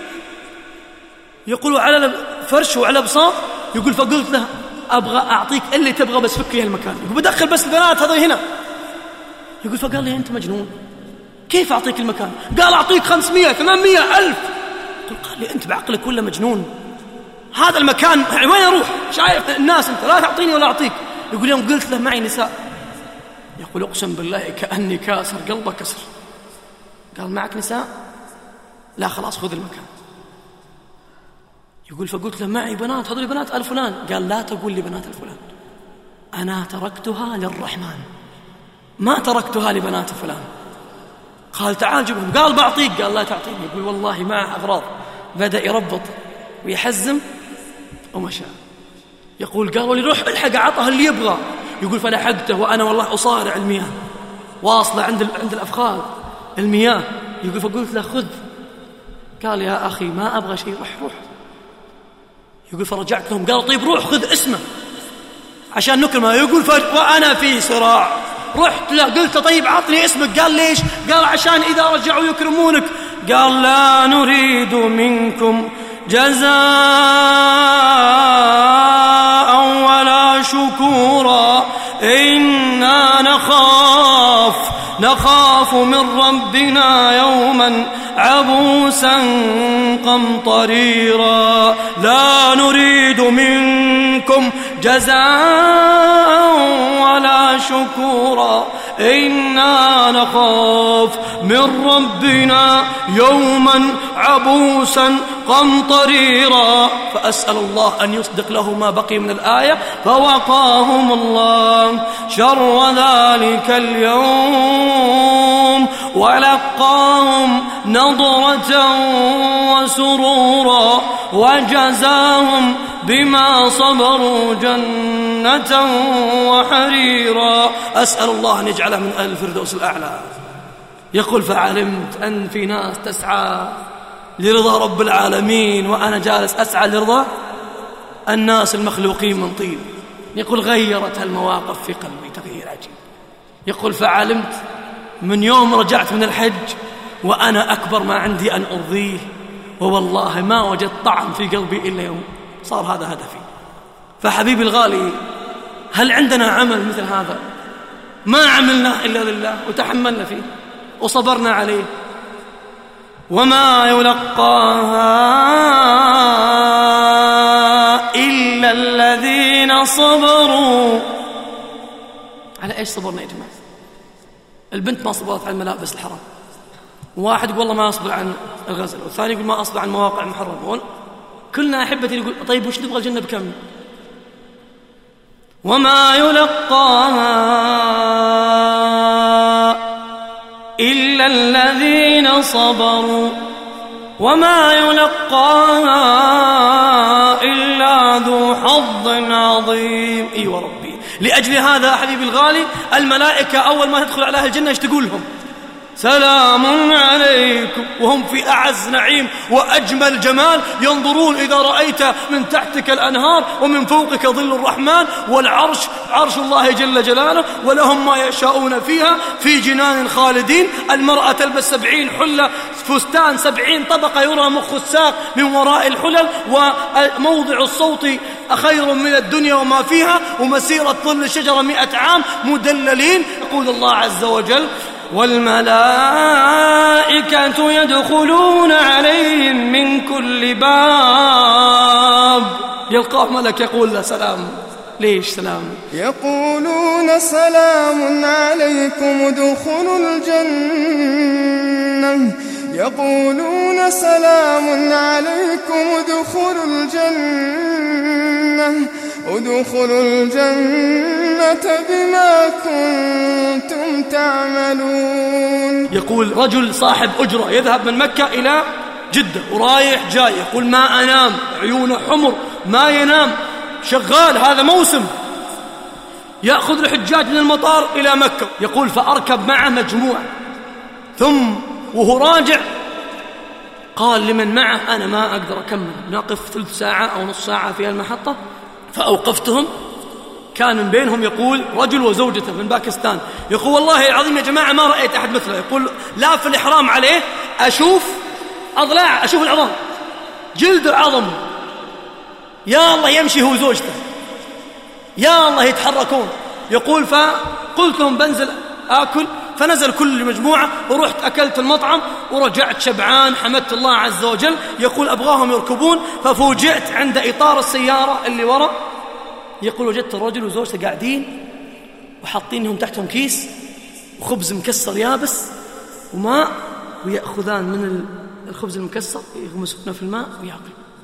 يقول على فرش وعلى بساط. يقول فقلت له أبغى أعطيك اللي تبغى بس فك لي المكان. يقول بدخل بس البنات هذا هنا. يقول فقال لي أنت مجنون كيف أعطيك المكان؟ قال أعطيك خمسمية ثمانمية ألف. قال لي أنت بعقلك ولا مجنون؟ هذا المكان وين أروح؟ شايف الناس أنت لا تعطيني ولا أعطيك. يقول يوم قلت له معي نساء. يقول أقسم بالله كأني كاسر قلبه كسر. قال معك نساء؟ لا خلاص خذ المكان. يقول فقلت له معي بنات، هذول بنات آل فلان. قال لا تقول لي بنات آل فلان، أنا تركتها للرحمن ما تركتها لبنات فلان. قال تعال جبهم. قال بعطيك. قال لا تعطيني. يقول والله معه أغراض. بدأ يربط ويحزم ومشى. يقول قالوا لي روح الحق عطها اللي يبغى. يقول فلحقته وأنا والله أصارع المياه واصلة عند عند الأفخاذ المياه. يقول فقلت له خذ. قال يا أخي ما أبغى شيء، روح روح. يقول فرجعت لهم. قالوا طيب روح خذ اسمه عشان نكرمه. يقول وأنا في صراع. رحت له قلت طيب عطني اسمك. قال ليش؟ قال عشان إذا رجعوا يكرمونك. قال لا نريد منكم جزاء ولا شكورا، إنا نخاف نخاف من ربنا يوما عبوسا قمطريرا. لا نريد منكم جزاء ولا شكورا، إنا نخاف من ربنا يوما عبوسا قمطريرا. فأسأل الله أن يصدق له ما بقي من الآية. فوقاهم الله شر ذلك اليوم ولقاهم نضرة وسرورا وجزاهم بما صبروا جنة وحريرا. أسأل الله أن يجعله من أهل الفردوس الأعلى. يقول فعلمت أن في ناس تسعى لرضا رب العالمين وأنا جالس أسعى لرضا الناس المخلوقين من طين. يقول غيرت المواقف في قلبي تغيير عجيب. يقول فعلمت من يوم رجعت من الحج وأنا أكبر ما عندي أن أرضيه، ووالله ما وجدت طعم في قلبي إلا يوم صار هذا هدفي. فحبيبي الغالي، هل عندنا عمل مثل هذا ما عملناه إلا لله وتحملنا فيه وصبرنا عليه؟ وما يلقاها إلا الذين صبروا. على إيش صبرنا يا جماعة؟ البنت ما صبرت عن ملابس الحرام، واحد يقول والله ما أصبر عن الغزل، والثاني يقول ما أصبر عن مواقع المحرمة. كلنا أحبتي يقول طيب وش نبغى الجنة بكم؟ وما يلقاها إلا الذين صبروا وما يلقاها إلا ذو حظ عظيم. إي وربي، لأجل هذا حبيبي الغالي الملائكة أول ما تدخل على أهل الجنة ايش تقول لهم؟ سلام عليكم، وهم في أعز نعيم وأجمل جمال. ينظرون إذا رأيت من تحتك الأنهار ومن فوقك ظل الرحمن، والعرش عرش الله جل جلاله، ولهم ما يشاءون فيها في جنان خالدين. المرأة تلبس سبعين حلة فستان سبعين طبقة يرى مخ الساق من وراء الحلل، وموضع الصوت خير من الدنيا وما فيها، ومسيرة ظل الشجرة مئة عام مدللين. يقول الله عز وجل والملائكة يدخلون عليهم من كل باب. يلقاه ملك يقول له سلام. ليش سلام؟ يقولون سلام عليكم ادخلوا الجنة. يقولون سلام عليكم ادخلوا الجنة ادخلوا الجنة بما كنتم تعملون. يقول رجل صاحب أجرة يذهب من مكة إلى جدة ورايح جاي، يقول ما أنام، عيونه حمر ما ينام، شغال، هذا موسم. يأخذ الحجاج من المطار إلى مكة. يقول فأركب معه مجموعة، ثم وهو راجع قال لمن معه أنا ما أقدر أكمل، نقف ثلث ساعة أو نص ساعة في المحطة. فأوقفتهم. كان من بينهم يقول رجل وزوجته من باكستان. يقول والله العظيم يا جماعة ما رأيت أحد مثله. يقول لا في الإحرام عليه أشوف أضلاع، أشوف العظام، جلد عظم، يا الله يمشي هو زوجته، يا الله يتحركون. يقول فقلت لهم بنزل آكل، فنزل كل مجموعة ورحت أكلت المطعم ورجعت شبعان حمدت الله عز وجل. يقول أبغاهم يركبون، ففوجئت عند إطار السيارة اللي وراء. يقول وجدت الرجل وزوجته قاعدين وحاطينهم تحتهم كيس وخبز مكسر يابس وماء، ويأخذان من الخبز المكسر يغمسونه في الماء ويأكل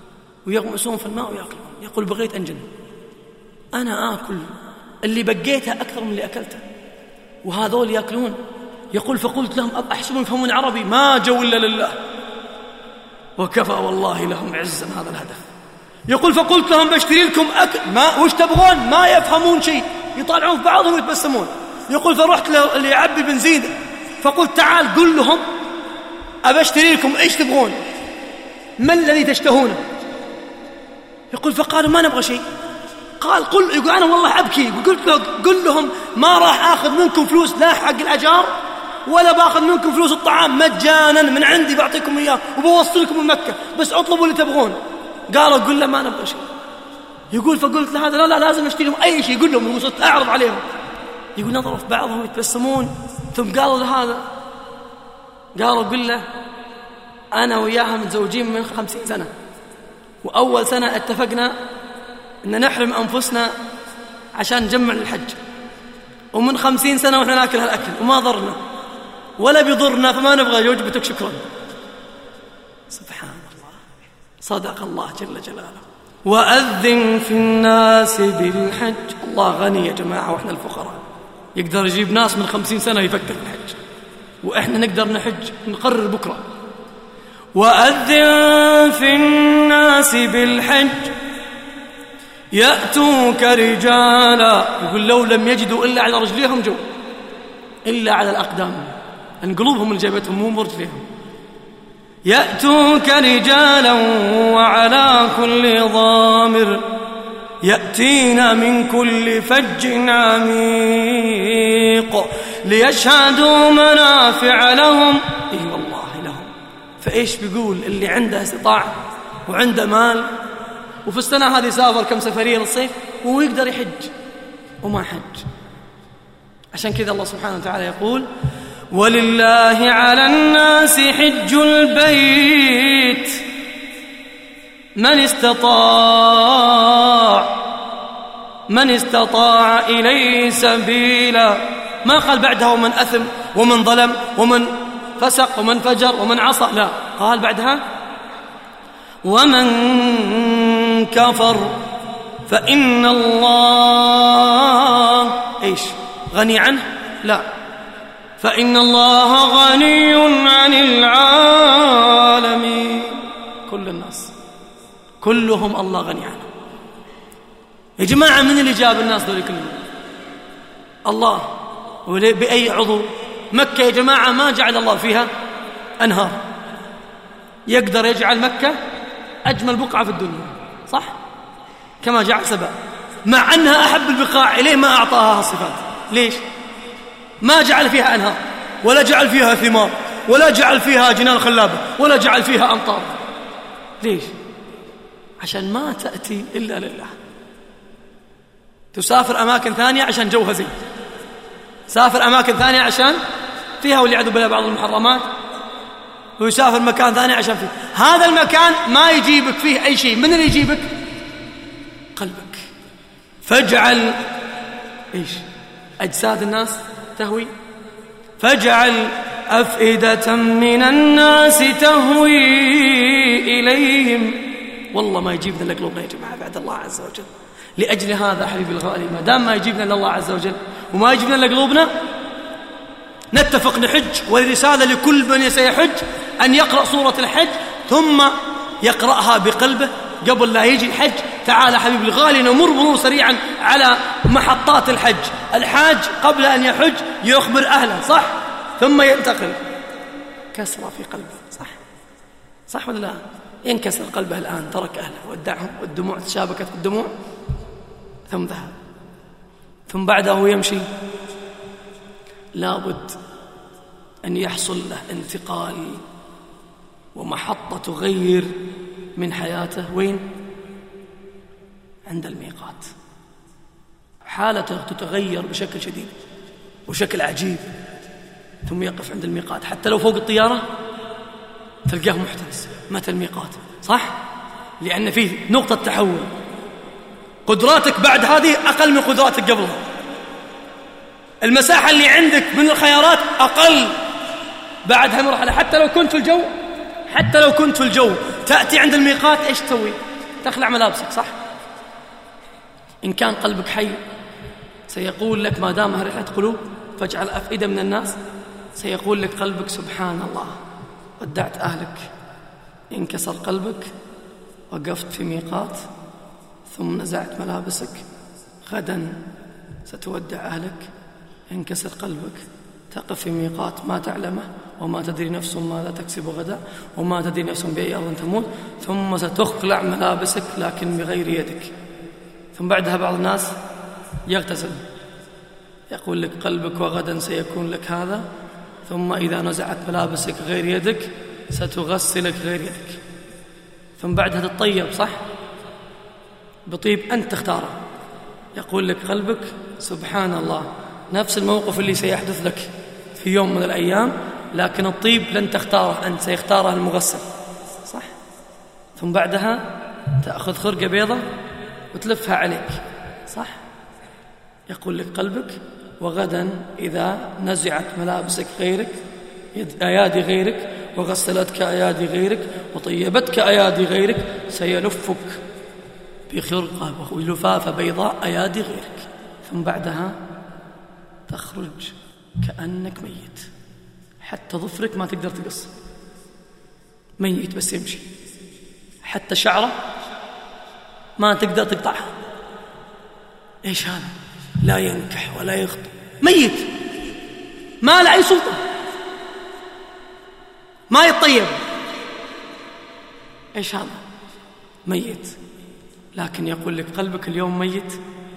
ويغمسون في الماء ويأكلون. يقول بغيت أنجن، أنا آكل اللي بقيتها أكثر من اللي أكلته وهذول يأكلون. يقول فقلت لهم أحسبهم يفهمون عربي، ما جو إلا لله وكفى والله لهم عزا هذا الهدف. يقول فقلت لهم بشتري لكم أكل، ما وش تبغون؟ ما يفهمون شيء، يطالعون في بعضهم ويتبسمون. يقول فرحت اللي يعبي بنزين فقلت تعال قل لهم أبشتري لكم إيش تبغون، ما الذي تشتهونه؟ يقول فقالوا ما نبغى شيء. قال قل، يقول أنا والله أبكي، قلت له قل لهم ما راح آخذ منكم فلوس لا حق الأجار ولا باخذ منكم فلوس الطعام، مجانا من عندي بعطيكم إياه وبوصلكم من مكة، بس اطلبوا اللي تبغون. قالوا قل له ما نبغى شيء. يقول فقلت لهذا لا لا لازم نشتري لهم أي شيء، يقول لهم وصلت أعرض عليهم. يقول نظروا في بعضهم يتبسمون، ثم قالوا لهذا قالوا قل له أنا وياها متزوجين من خمسين سنة، وأول سنة اتفقنا أن نحرم أنفسنا عشان نجمع للحج، ومن خمسين سنة وإحنا ناكل هالأكل وما ضرنا ولا بيضرنا، فما نبغى يوجبتك شكرا. سبحان الله، صدق الله جل جلاله. وأذن في الناس بالحج. الله غني يا جماعة وإحنا الفقراء، يقدر يجيب ناس من خمسين سنة يفكر في الحج، وإحنا نقدر نحج نقرر بكرة. وأذن في الناس بالحج يأتوك رجالا. يقول لو لم يجدوا إلا على رجليهم جو، إلا على الأقدام، أن قلوبهم اللي جابتهم مو برجليهم. يأتوك رجالا وعلى كل ضامر يأتين من كل فج عميق ليشهدوا منافع لهم. إي والله لهم. فإيش بيقول اللي عنده استطاعة وعنده مال وفي السنة هذه سافر كم سفرية للصيف ويقدر يحج وما حج. عشان كذا الله سبحانه وتعالى يقول ولله على الناس حج البيت من استطاع من استطاع إليه سبيلا. ما قال بعدها ومن أثم ومن ظلم ومن فسق ومن فجر ومن عصى، لا، قال بعدها ومن كفر فإن الله إيش غني عنه، لا، فإن الله غني عن العالمين. كل الناس كلهم الله غني عنه. يا جماعة من اللي جاب الناس دول كلهم؟ الله. بأي عضو؟ مكة يا جماعة ما جعل الله فيها أنهار. يقدر يجعل مكة أجمل بقعة في الدنيا، صح؟ كما جعل سبأ، مع أنها أحب البقاع إليه ما أعطاها الصفات. ليش؟ ما جعل فيها أنهار ولا جعل فيها ثمار ولا جعل فيها جنان خلابة ولا جعل فيها أمطار. ليش؟ عشان ما تأتي إلا لله. تسافر أماكن ثانية عشان جوها زين، سافر أماكن ثانية عشان فيها والعياذ بالله بعض المحرمات، ويسافر مكان ثاني عشان فيه هذا المكان ما يجيبك فيه أي شيء. من اللي يجيبك؟ قلبك. فاجعل إيش أجساد الناس تهوي، فاجعل أفئدة من الناس تهوي إليهم. والله ما يجيبنا إلا قلوبنا يا جماعة بعد الله عز وجل. لأجل هذا حبيبي الغالي ما دام ما يجيبنا إلا الله عز وجل وما يجيبنا إلا قلوبنا نتفق نحج. والرسالة لكل من سيحج أن يقرأ سورة الحج ثم يقرأها بقلبه قبل لا يجي الحج. تعال حبيبي الغالي نمر مرور سريعا على محطات الحج. الحاج قبل أن يحج يخبر أهله، صح؟ ثم ينتقل. كسرة في قلبه، صح؟ صح ولا لا؟ ينكسر قلبه الآن، ترك أهله ودعهم والدموع تشابكت في الدموع ثم ذهب. ثم بعده يمشي، لابد أن يحصل له انتقال ومحطة تغير من حياته. وين؟ عند الميقات. حالته تتغير بشكل شديد وشكل عجيب. ثم يقف عند الميقات، حتى لو فوق الطيارة تلقاه محترس. متى الميقات؟ صح؟ لأن فيه نقطة تحول. قدراتك بعد هذه أقل من قدراتك قبلها. المساحة اللي عندك من الخيارات أقل بعد هالمرحلة. حتى لو كنت في الجو حتى لو كنت في الجو تأتي عند الميقات إيش تسوي؟ تخلع ملابسك، صح؟ إن كان قلبك حي سيقول لك ما دامها رحلة قلوب فاجعل أفئدة من الناس، سيقول لك قلبك سبحان الله ودعت أهلك. انكسر قلبك وقفت في ميقات ثم نزعت ملابسك، غدا ستودع أهلك. انكسر قلبك تقف في ميقات ما تعلمه وما تدري نفس ماذا تكسب غدا وما تدري نفس بأي أرض تموت، ثم ستخلع ملابسك لكن بغير يدك. ثم بعدها بعض الناس يغتسل، يقول لك قلبك وغدا سيكون لك هذا، ثم إذا نزعت ملابسك غير يدك ستغسلك غير يدك. ثم بعدها تطيب، صح؟ بطيب أنت تختاره. يقول لك قلبك سبحان الله نفس الموقف اللي سيحدث لك في يوم من الأيام، لكن الطيب لن تختاره أنت، سيختاره المغسل، صح؟ ثم بعدها تأخذ خرقة بيضة وتلفها عليك، صح؟ يقول لك قلبك وغدا إذا نزعت ملابسك غيرك أيادي غيرك وغسلتك أيادي غيرك وطيبتك أيادي غيرك سيلفك بخرقة ولفافة بيضاء أيادي غيرك. ثم بعدها تخرج كأنك ميت، حتى ظفرك ما تقدر تقص، ميت بس يمشي، حتى شعره ما تقدر تقطعها. إيش هذا؟ لا ينكح ولا يخطب، ميت ما له أي سلطة، ما يتطيب. إيش هذا؟ ميت. لكن يقول لك قلبك اليوم ميت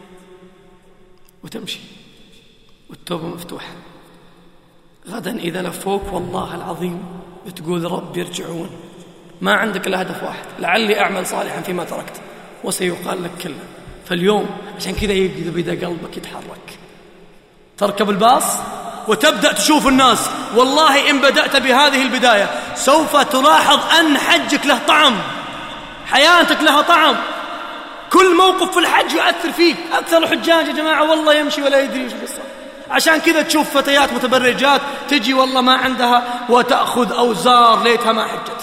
وتمشي والتوبة مفتوحة. غدا إذا لفوك والله العظيم بتقول رب يرجعون، ما عندك إلا هدف واحد، لعلي أعمل صالحا فيما تركت، وسيقال لك كله. فاليوم عشان كذا يبدأ قلبك يتحرك، تركب الباص وتبدأ تشوف الناس. والله إن بدأت بهذه البداية سوف تلاحظ أن حجك له طعم، حياتك لها طعم. كل موقف في الحج يؤثر فيك. أكثر الحجاج يا جماعة والله يمشي ولا يدري وش قصة. عشان كذا تشوف فتيات متبرجات تجي والله ما عندها وتأخذ أوزار ليتها ما حجت،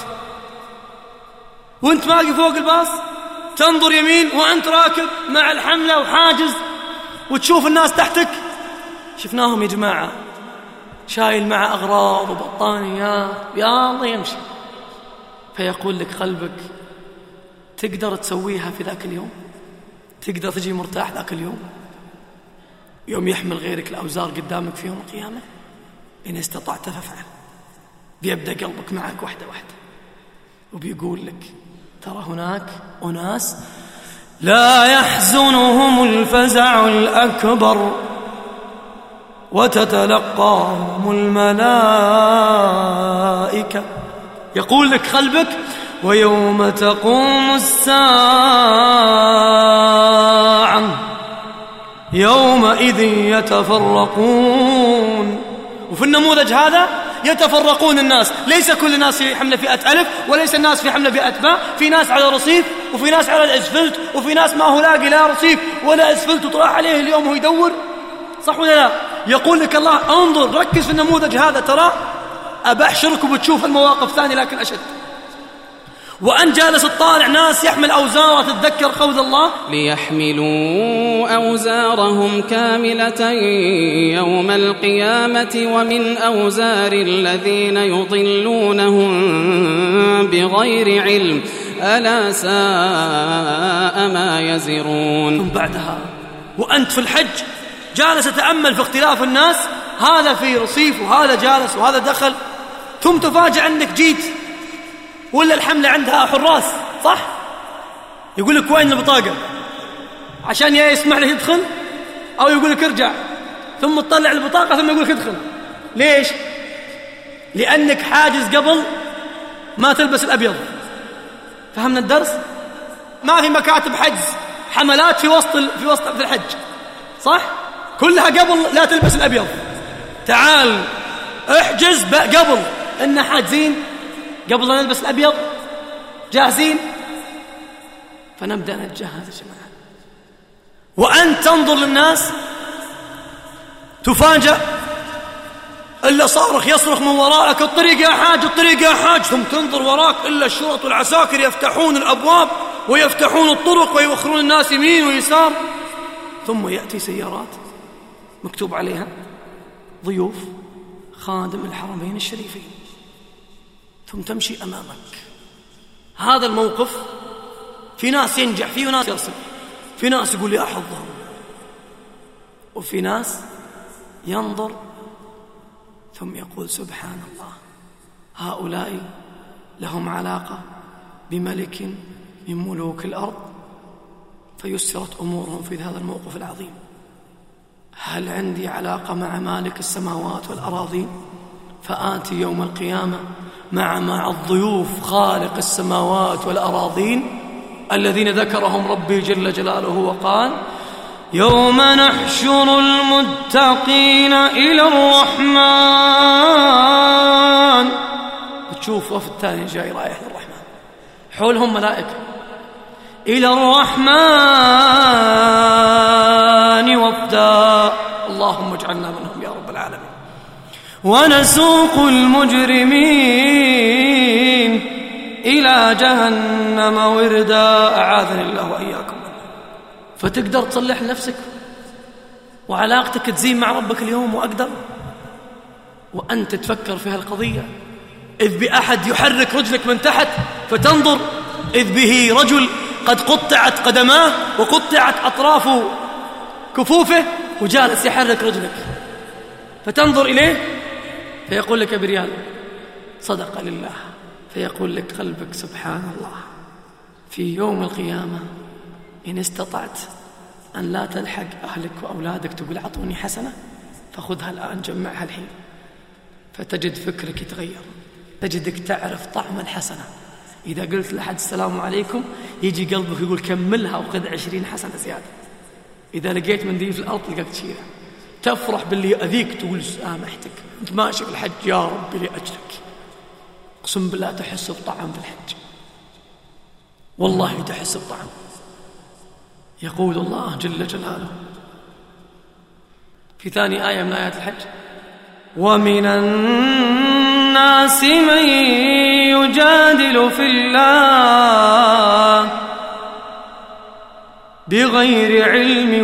وانت باقي فوق الباص تنظر يمين وأنت راكب مع الحملة وحاجز وتشوف الناس تحتك. شفناهم يا جماعة شايل مع أغراض وبطانيات، يا الله يمشي. فيقول لك قلبك تقدر تسويها في ذاك اليوم؟ تقدر تجي مرتاح ذاك اليوم يوم يحمل غيرك الأوزار قدامك في يوم القيامة؟ إن استطعت فافعل. بيبدأ قلبك معك واحدة واحدة وبيقول لك ترى هناك أناس لا يحزنهم الفزع الأكبر وتتلقاهم الملائكة. يقول لك قلبك ويوم تقوم الساعة يومئذ يتفرقون. وفي النموذج هذا يتفرقون الناس، ليس كل الناس في حملة فئة ألف، وليس الناس في حملة فئة باء، في ناس على رصيف وفي ناس على الأسفلت وفي ناس ما هو لاقي لا رصيف ولا أسفلت وطلع عليه اليوم وهو يدور، صح ولا لا؟ يقول لك الله انظر ركز في النموذج هذا، ترى أبحشرك وبتشوف المواقف ثانية لكن أشد. وأن جالس الطالع ناس يحمل أوزار، تتذكر قول الله ليحملوا أوزارهم كاملة يوم القيامة ومن أوزار الذين يضلونهم بغير علم ألا ساء ما يزرون. ثم بعدها وأنت في الحج جالس تأمل في اختلاف الناس، هذا في رصيف وهذا جالس وهذا دخل، ثم تفاجأ أنك جيت ولا الحملة عندها حراس، صح؟ يقول لك وين البطاقة عشان يا يسمح لك يدخل أو يقول لك ارجع، ثم تطلع البطاقة ثم يقول لك ادخل. ليش؟ لأنك حاجز قبل ما تلبس الأبيض. فهمنا الدرس؟ ما في مكاتب حجز حملات في وسط في وسط في الحج، صح؟ كلها قبل لا تلبس الأبيض. تعال احجز قبل، إن حاجزين قبل لا نلبس الأبيض، جاهزين. فنبدأ نتجهز يا جماعة. وأنت تنظر للناس تفاجأ إلا صارخ يصرخ من وراءك الطريق يا حاج الطريق يا حاج، ثم تنظر وراك إلا الشرط والعساكر يفتحون الأبواب ويفتحون الطرق ويوخرون الناس يمين ويسار، ثم يأتي سيارات مكتوب عليها ضيوف خادم الحرمين الشريفين، ثم تمشي أمامك. هذا الموقف في ناس ينجح فيه وناس يصل، في ناس يقول يا حظهم، وفي ناس ينظر ثم يقول سبحان الله، هؤلاء لهم علاقة بملك من ملوك الأرض فيسرت أمورهم في هذا الموقف العظيم. هل عندي علاقة مع مالك السماوات والأراضين فآتي يوم القيامة مع مع الضيوف خالق السماوات والأراضين الذين ذكرهم ربي جل جلاله وقال يوم نحشر المتقين إلى الرحمن. بتشوف وفد الثاني جاي رايح للرحمن، حولهم ملائكة، إلى الرحمن وفدا، اللهم اجعلنا منهم يا رب العالمين. ونسوق المجرمين إلى جهنم وردا، أعاذني الله وإياكم. فتقدر تصلح نفسك وعلاقتك تزين مع ربك اليوم وأقدر، وأنت تفكر في هالقضية، إذ بأحد يحرك رجلك من تحت فتنظر إذ به رجل قد قطعت قدماه وقطعت أطراف كفوفه وجالس يحرك رجلك، فتنظر إليه فيقول لك بريال صدق لله، فيقول لك قلبك سبحان الله. في يوم القيامة إن استطعت أن لا تلحق أهلك وأولادك تقول أعطوني حسنة فخذها الآن، جمعها الحين، فتجد فكرك يتغير، تجدك تعرف طعم الحسنة. إذا قلت لحد السلام عليكم يجي قلبك يقول كملها وخذ عشرين حسنة زيادة. إذا لقيت منديل في الأرض تلقاك تشيله، تفرح باللي يؤذيك تقول سامحتك، أنت ماشي في الحج يا ربي لأجلك. اقسم بالله تحس بطعم في الحج، والله تحس بطعم. يقول الله جل جلاله في ثاني آية من آيات الحج ومن الناس من يجادل في الله بغير علم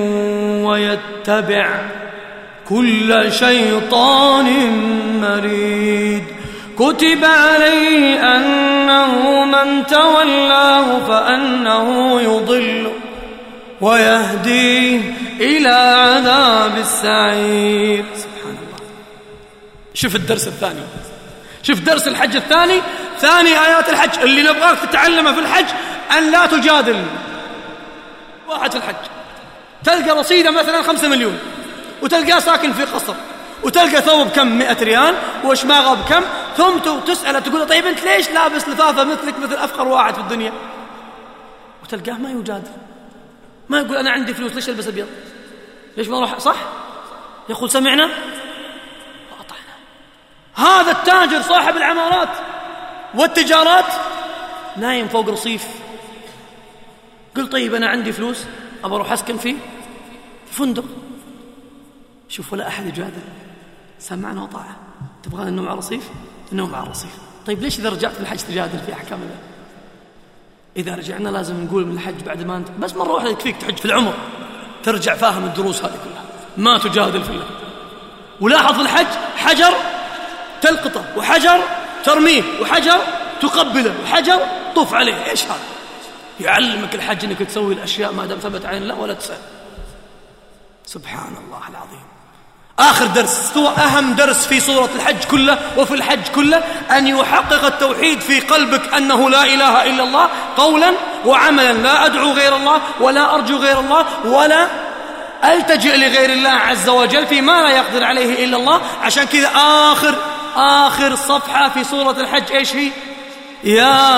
ويتبع كل شيطان مريد، كتب عليه أنه من تولاه فأنه يضل ويهديه إلى عذاب السعير. سبحان الله. شوف الدرس الثاني، شوف درس الحج الثاني، ثاني آيات الحج اللي نبغاك تتعلمه في الحج أن لا تجادل. واحد في الحج تلقى رصيده مثلا خمسة مليون، وتلقاه ساكن في قصر، وتلقى ثوب كم مئة ريال وشماغه بكم، ثم تسأله تقول طيب أنت ليش لابس لفافة مثلك مثل أفقر واحد في الدنيا؟ وتلقاه ما يجادل، ما يقول أنا عندي فلوس ليش ألبس أبيض، ليش ما أروح صح؟ يقول سمعنا وأطعنا. هذا التاجر صاحب العمارات والتجارات نايم فوق رصيف، قل طيب أنا عندي فلوس أبى أروح أسكن فيه في فندق، شوف ولا أحد يجادل، سمعنا وطاعة. تبغى النوم على الرصيف النوم على الرصيف. طيب ليش إذا رجعت من الحج تجادل في أحكام الله؟ إذا رجعنا لازم نقول من الحج بعد ما أنت بس مرة واحدة يكفيك تحج في العمر، ترجع فاهم الدروس هذه كلها، ما تجادل في الله. ولاحظ في الحج حجر تلقطه، وحجر ترميه، وحجر تقبله، وحجر طوف عليه. إيش هذا؟ يعلمك الحج أنك تسوي الأشياء ما دام ثبت عين الله ولا تسأل. سبحان الله العظيم. آخر درس هو أهم درس في سورة الحج كله وفي الحج كله، أن يحقق التوحيد في قلبك أنه لا إله إلا الله قولا وعملا، لا أدعو غير الله ولا أرجو غير الله ولا ألتجئ لغير الله عز وجل فيما لا يقدر عليه إلا الله. عشان كذا آخر آخر صفحة في سورة الحج إيش هي؟ يا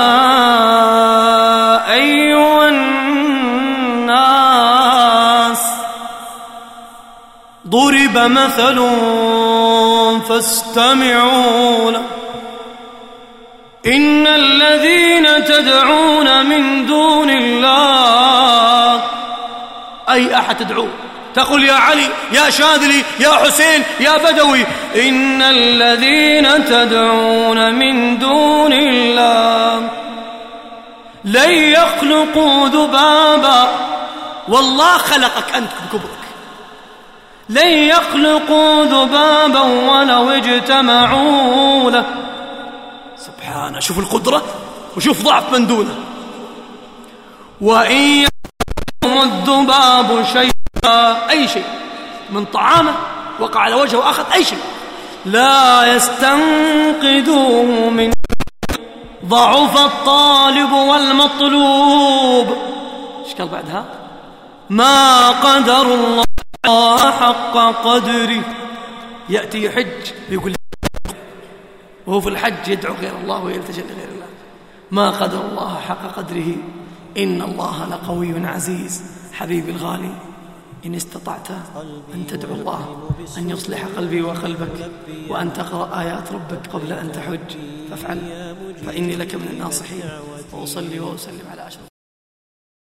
أيها الناس ضرب مثل فاستمعوا له إن الذين تدعون من دون الله، أي أحد تدعوه، تقول يا علي يا شاذلي يا حسين يا بدوي، إن الذين تدعون من دون الله لن يخلقوا ذبابا، والله خلقك أنت بكبرك، لن يخلقوا ذبابا ولو اجتمعوا له. سبحانه، شوف القدرة وشوف ضعف من دونه. وإن يكن الذباب شيئا، أي شيء من طعامه وقع على وجهه وأخذ أي شيء، لا يستنقذوه من ضعف الطالب والمطلوب. ايش قال بعدها؟ ما قدر الله حق قدره. يأتي يحج ويقول وهو في الحج يدعو غير الله ويلتجئ لغير الله. ما قدر الله حق قدره، إن الله لقوي عزيز. حبيبي الغالي، إن استطعت أن تدعو الله أن يصلح قلبي وقلبك وأن تقرأ آيات ربك قبل أن تحج فافعل، فإني لك من الناصحين. وأصلي وأسلم على أشرف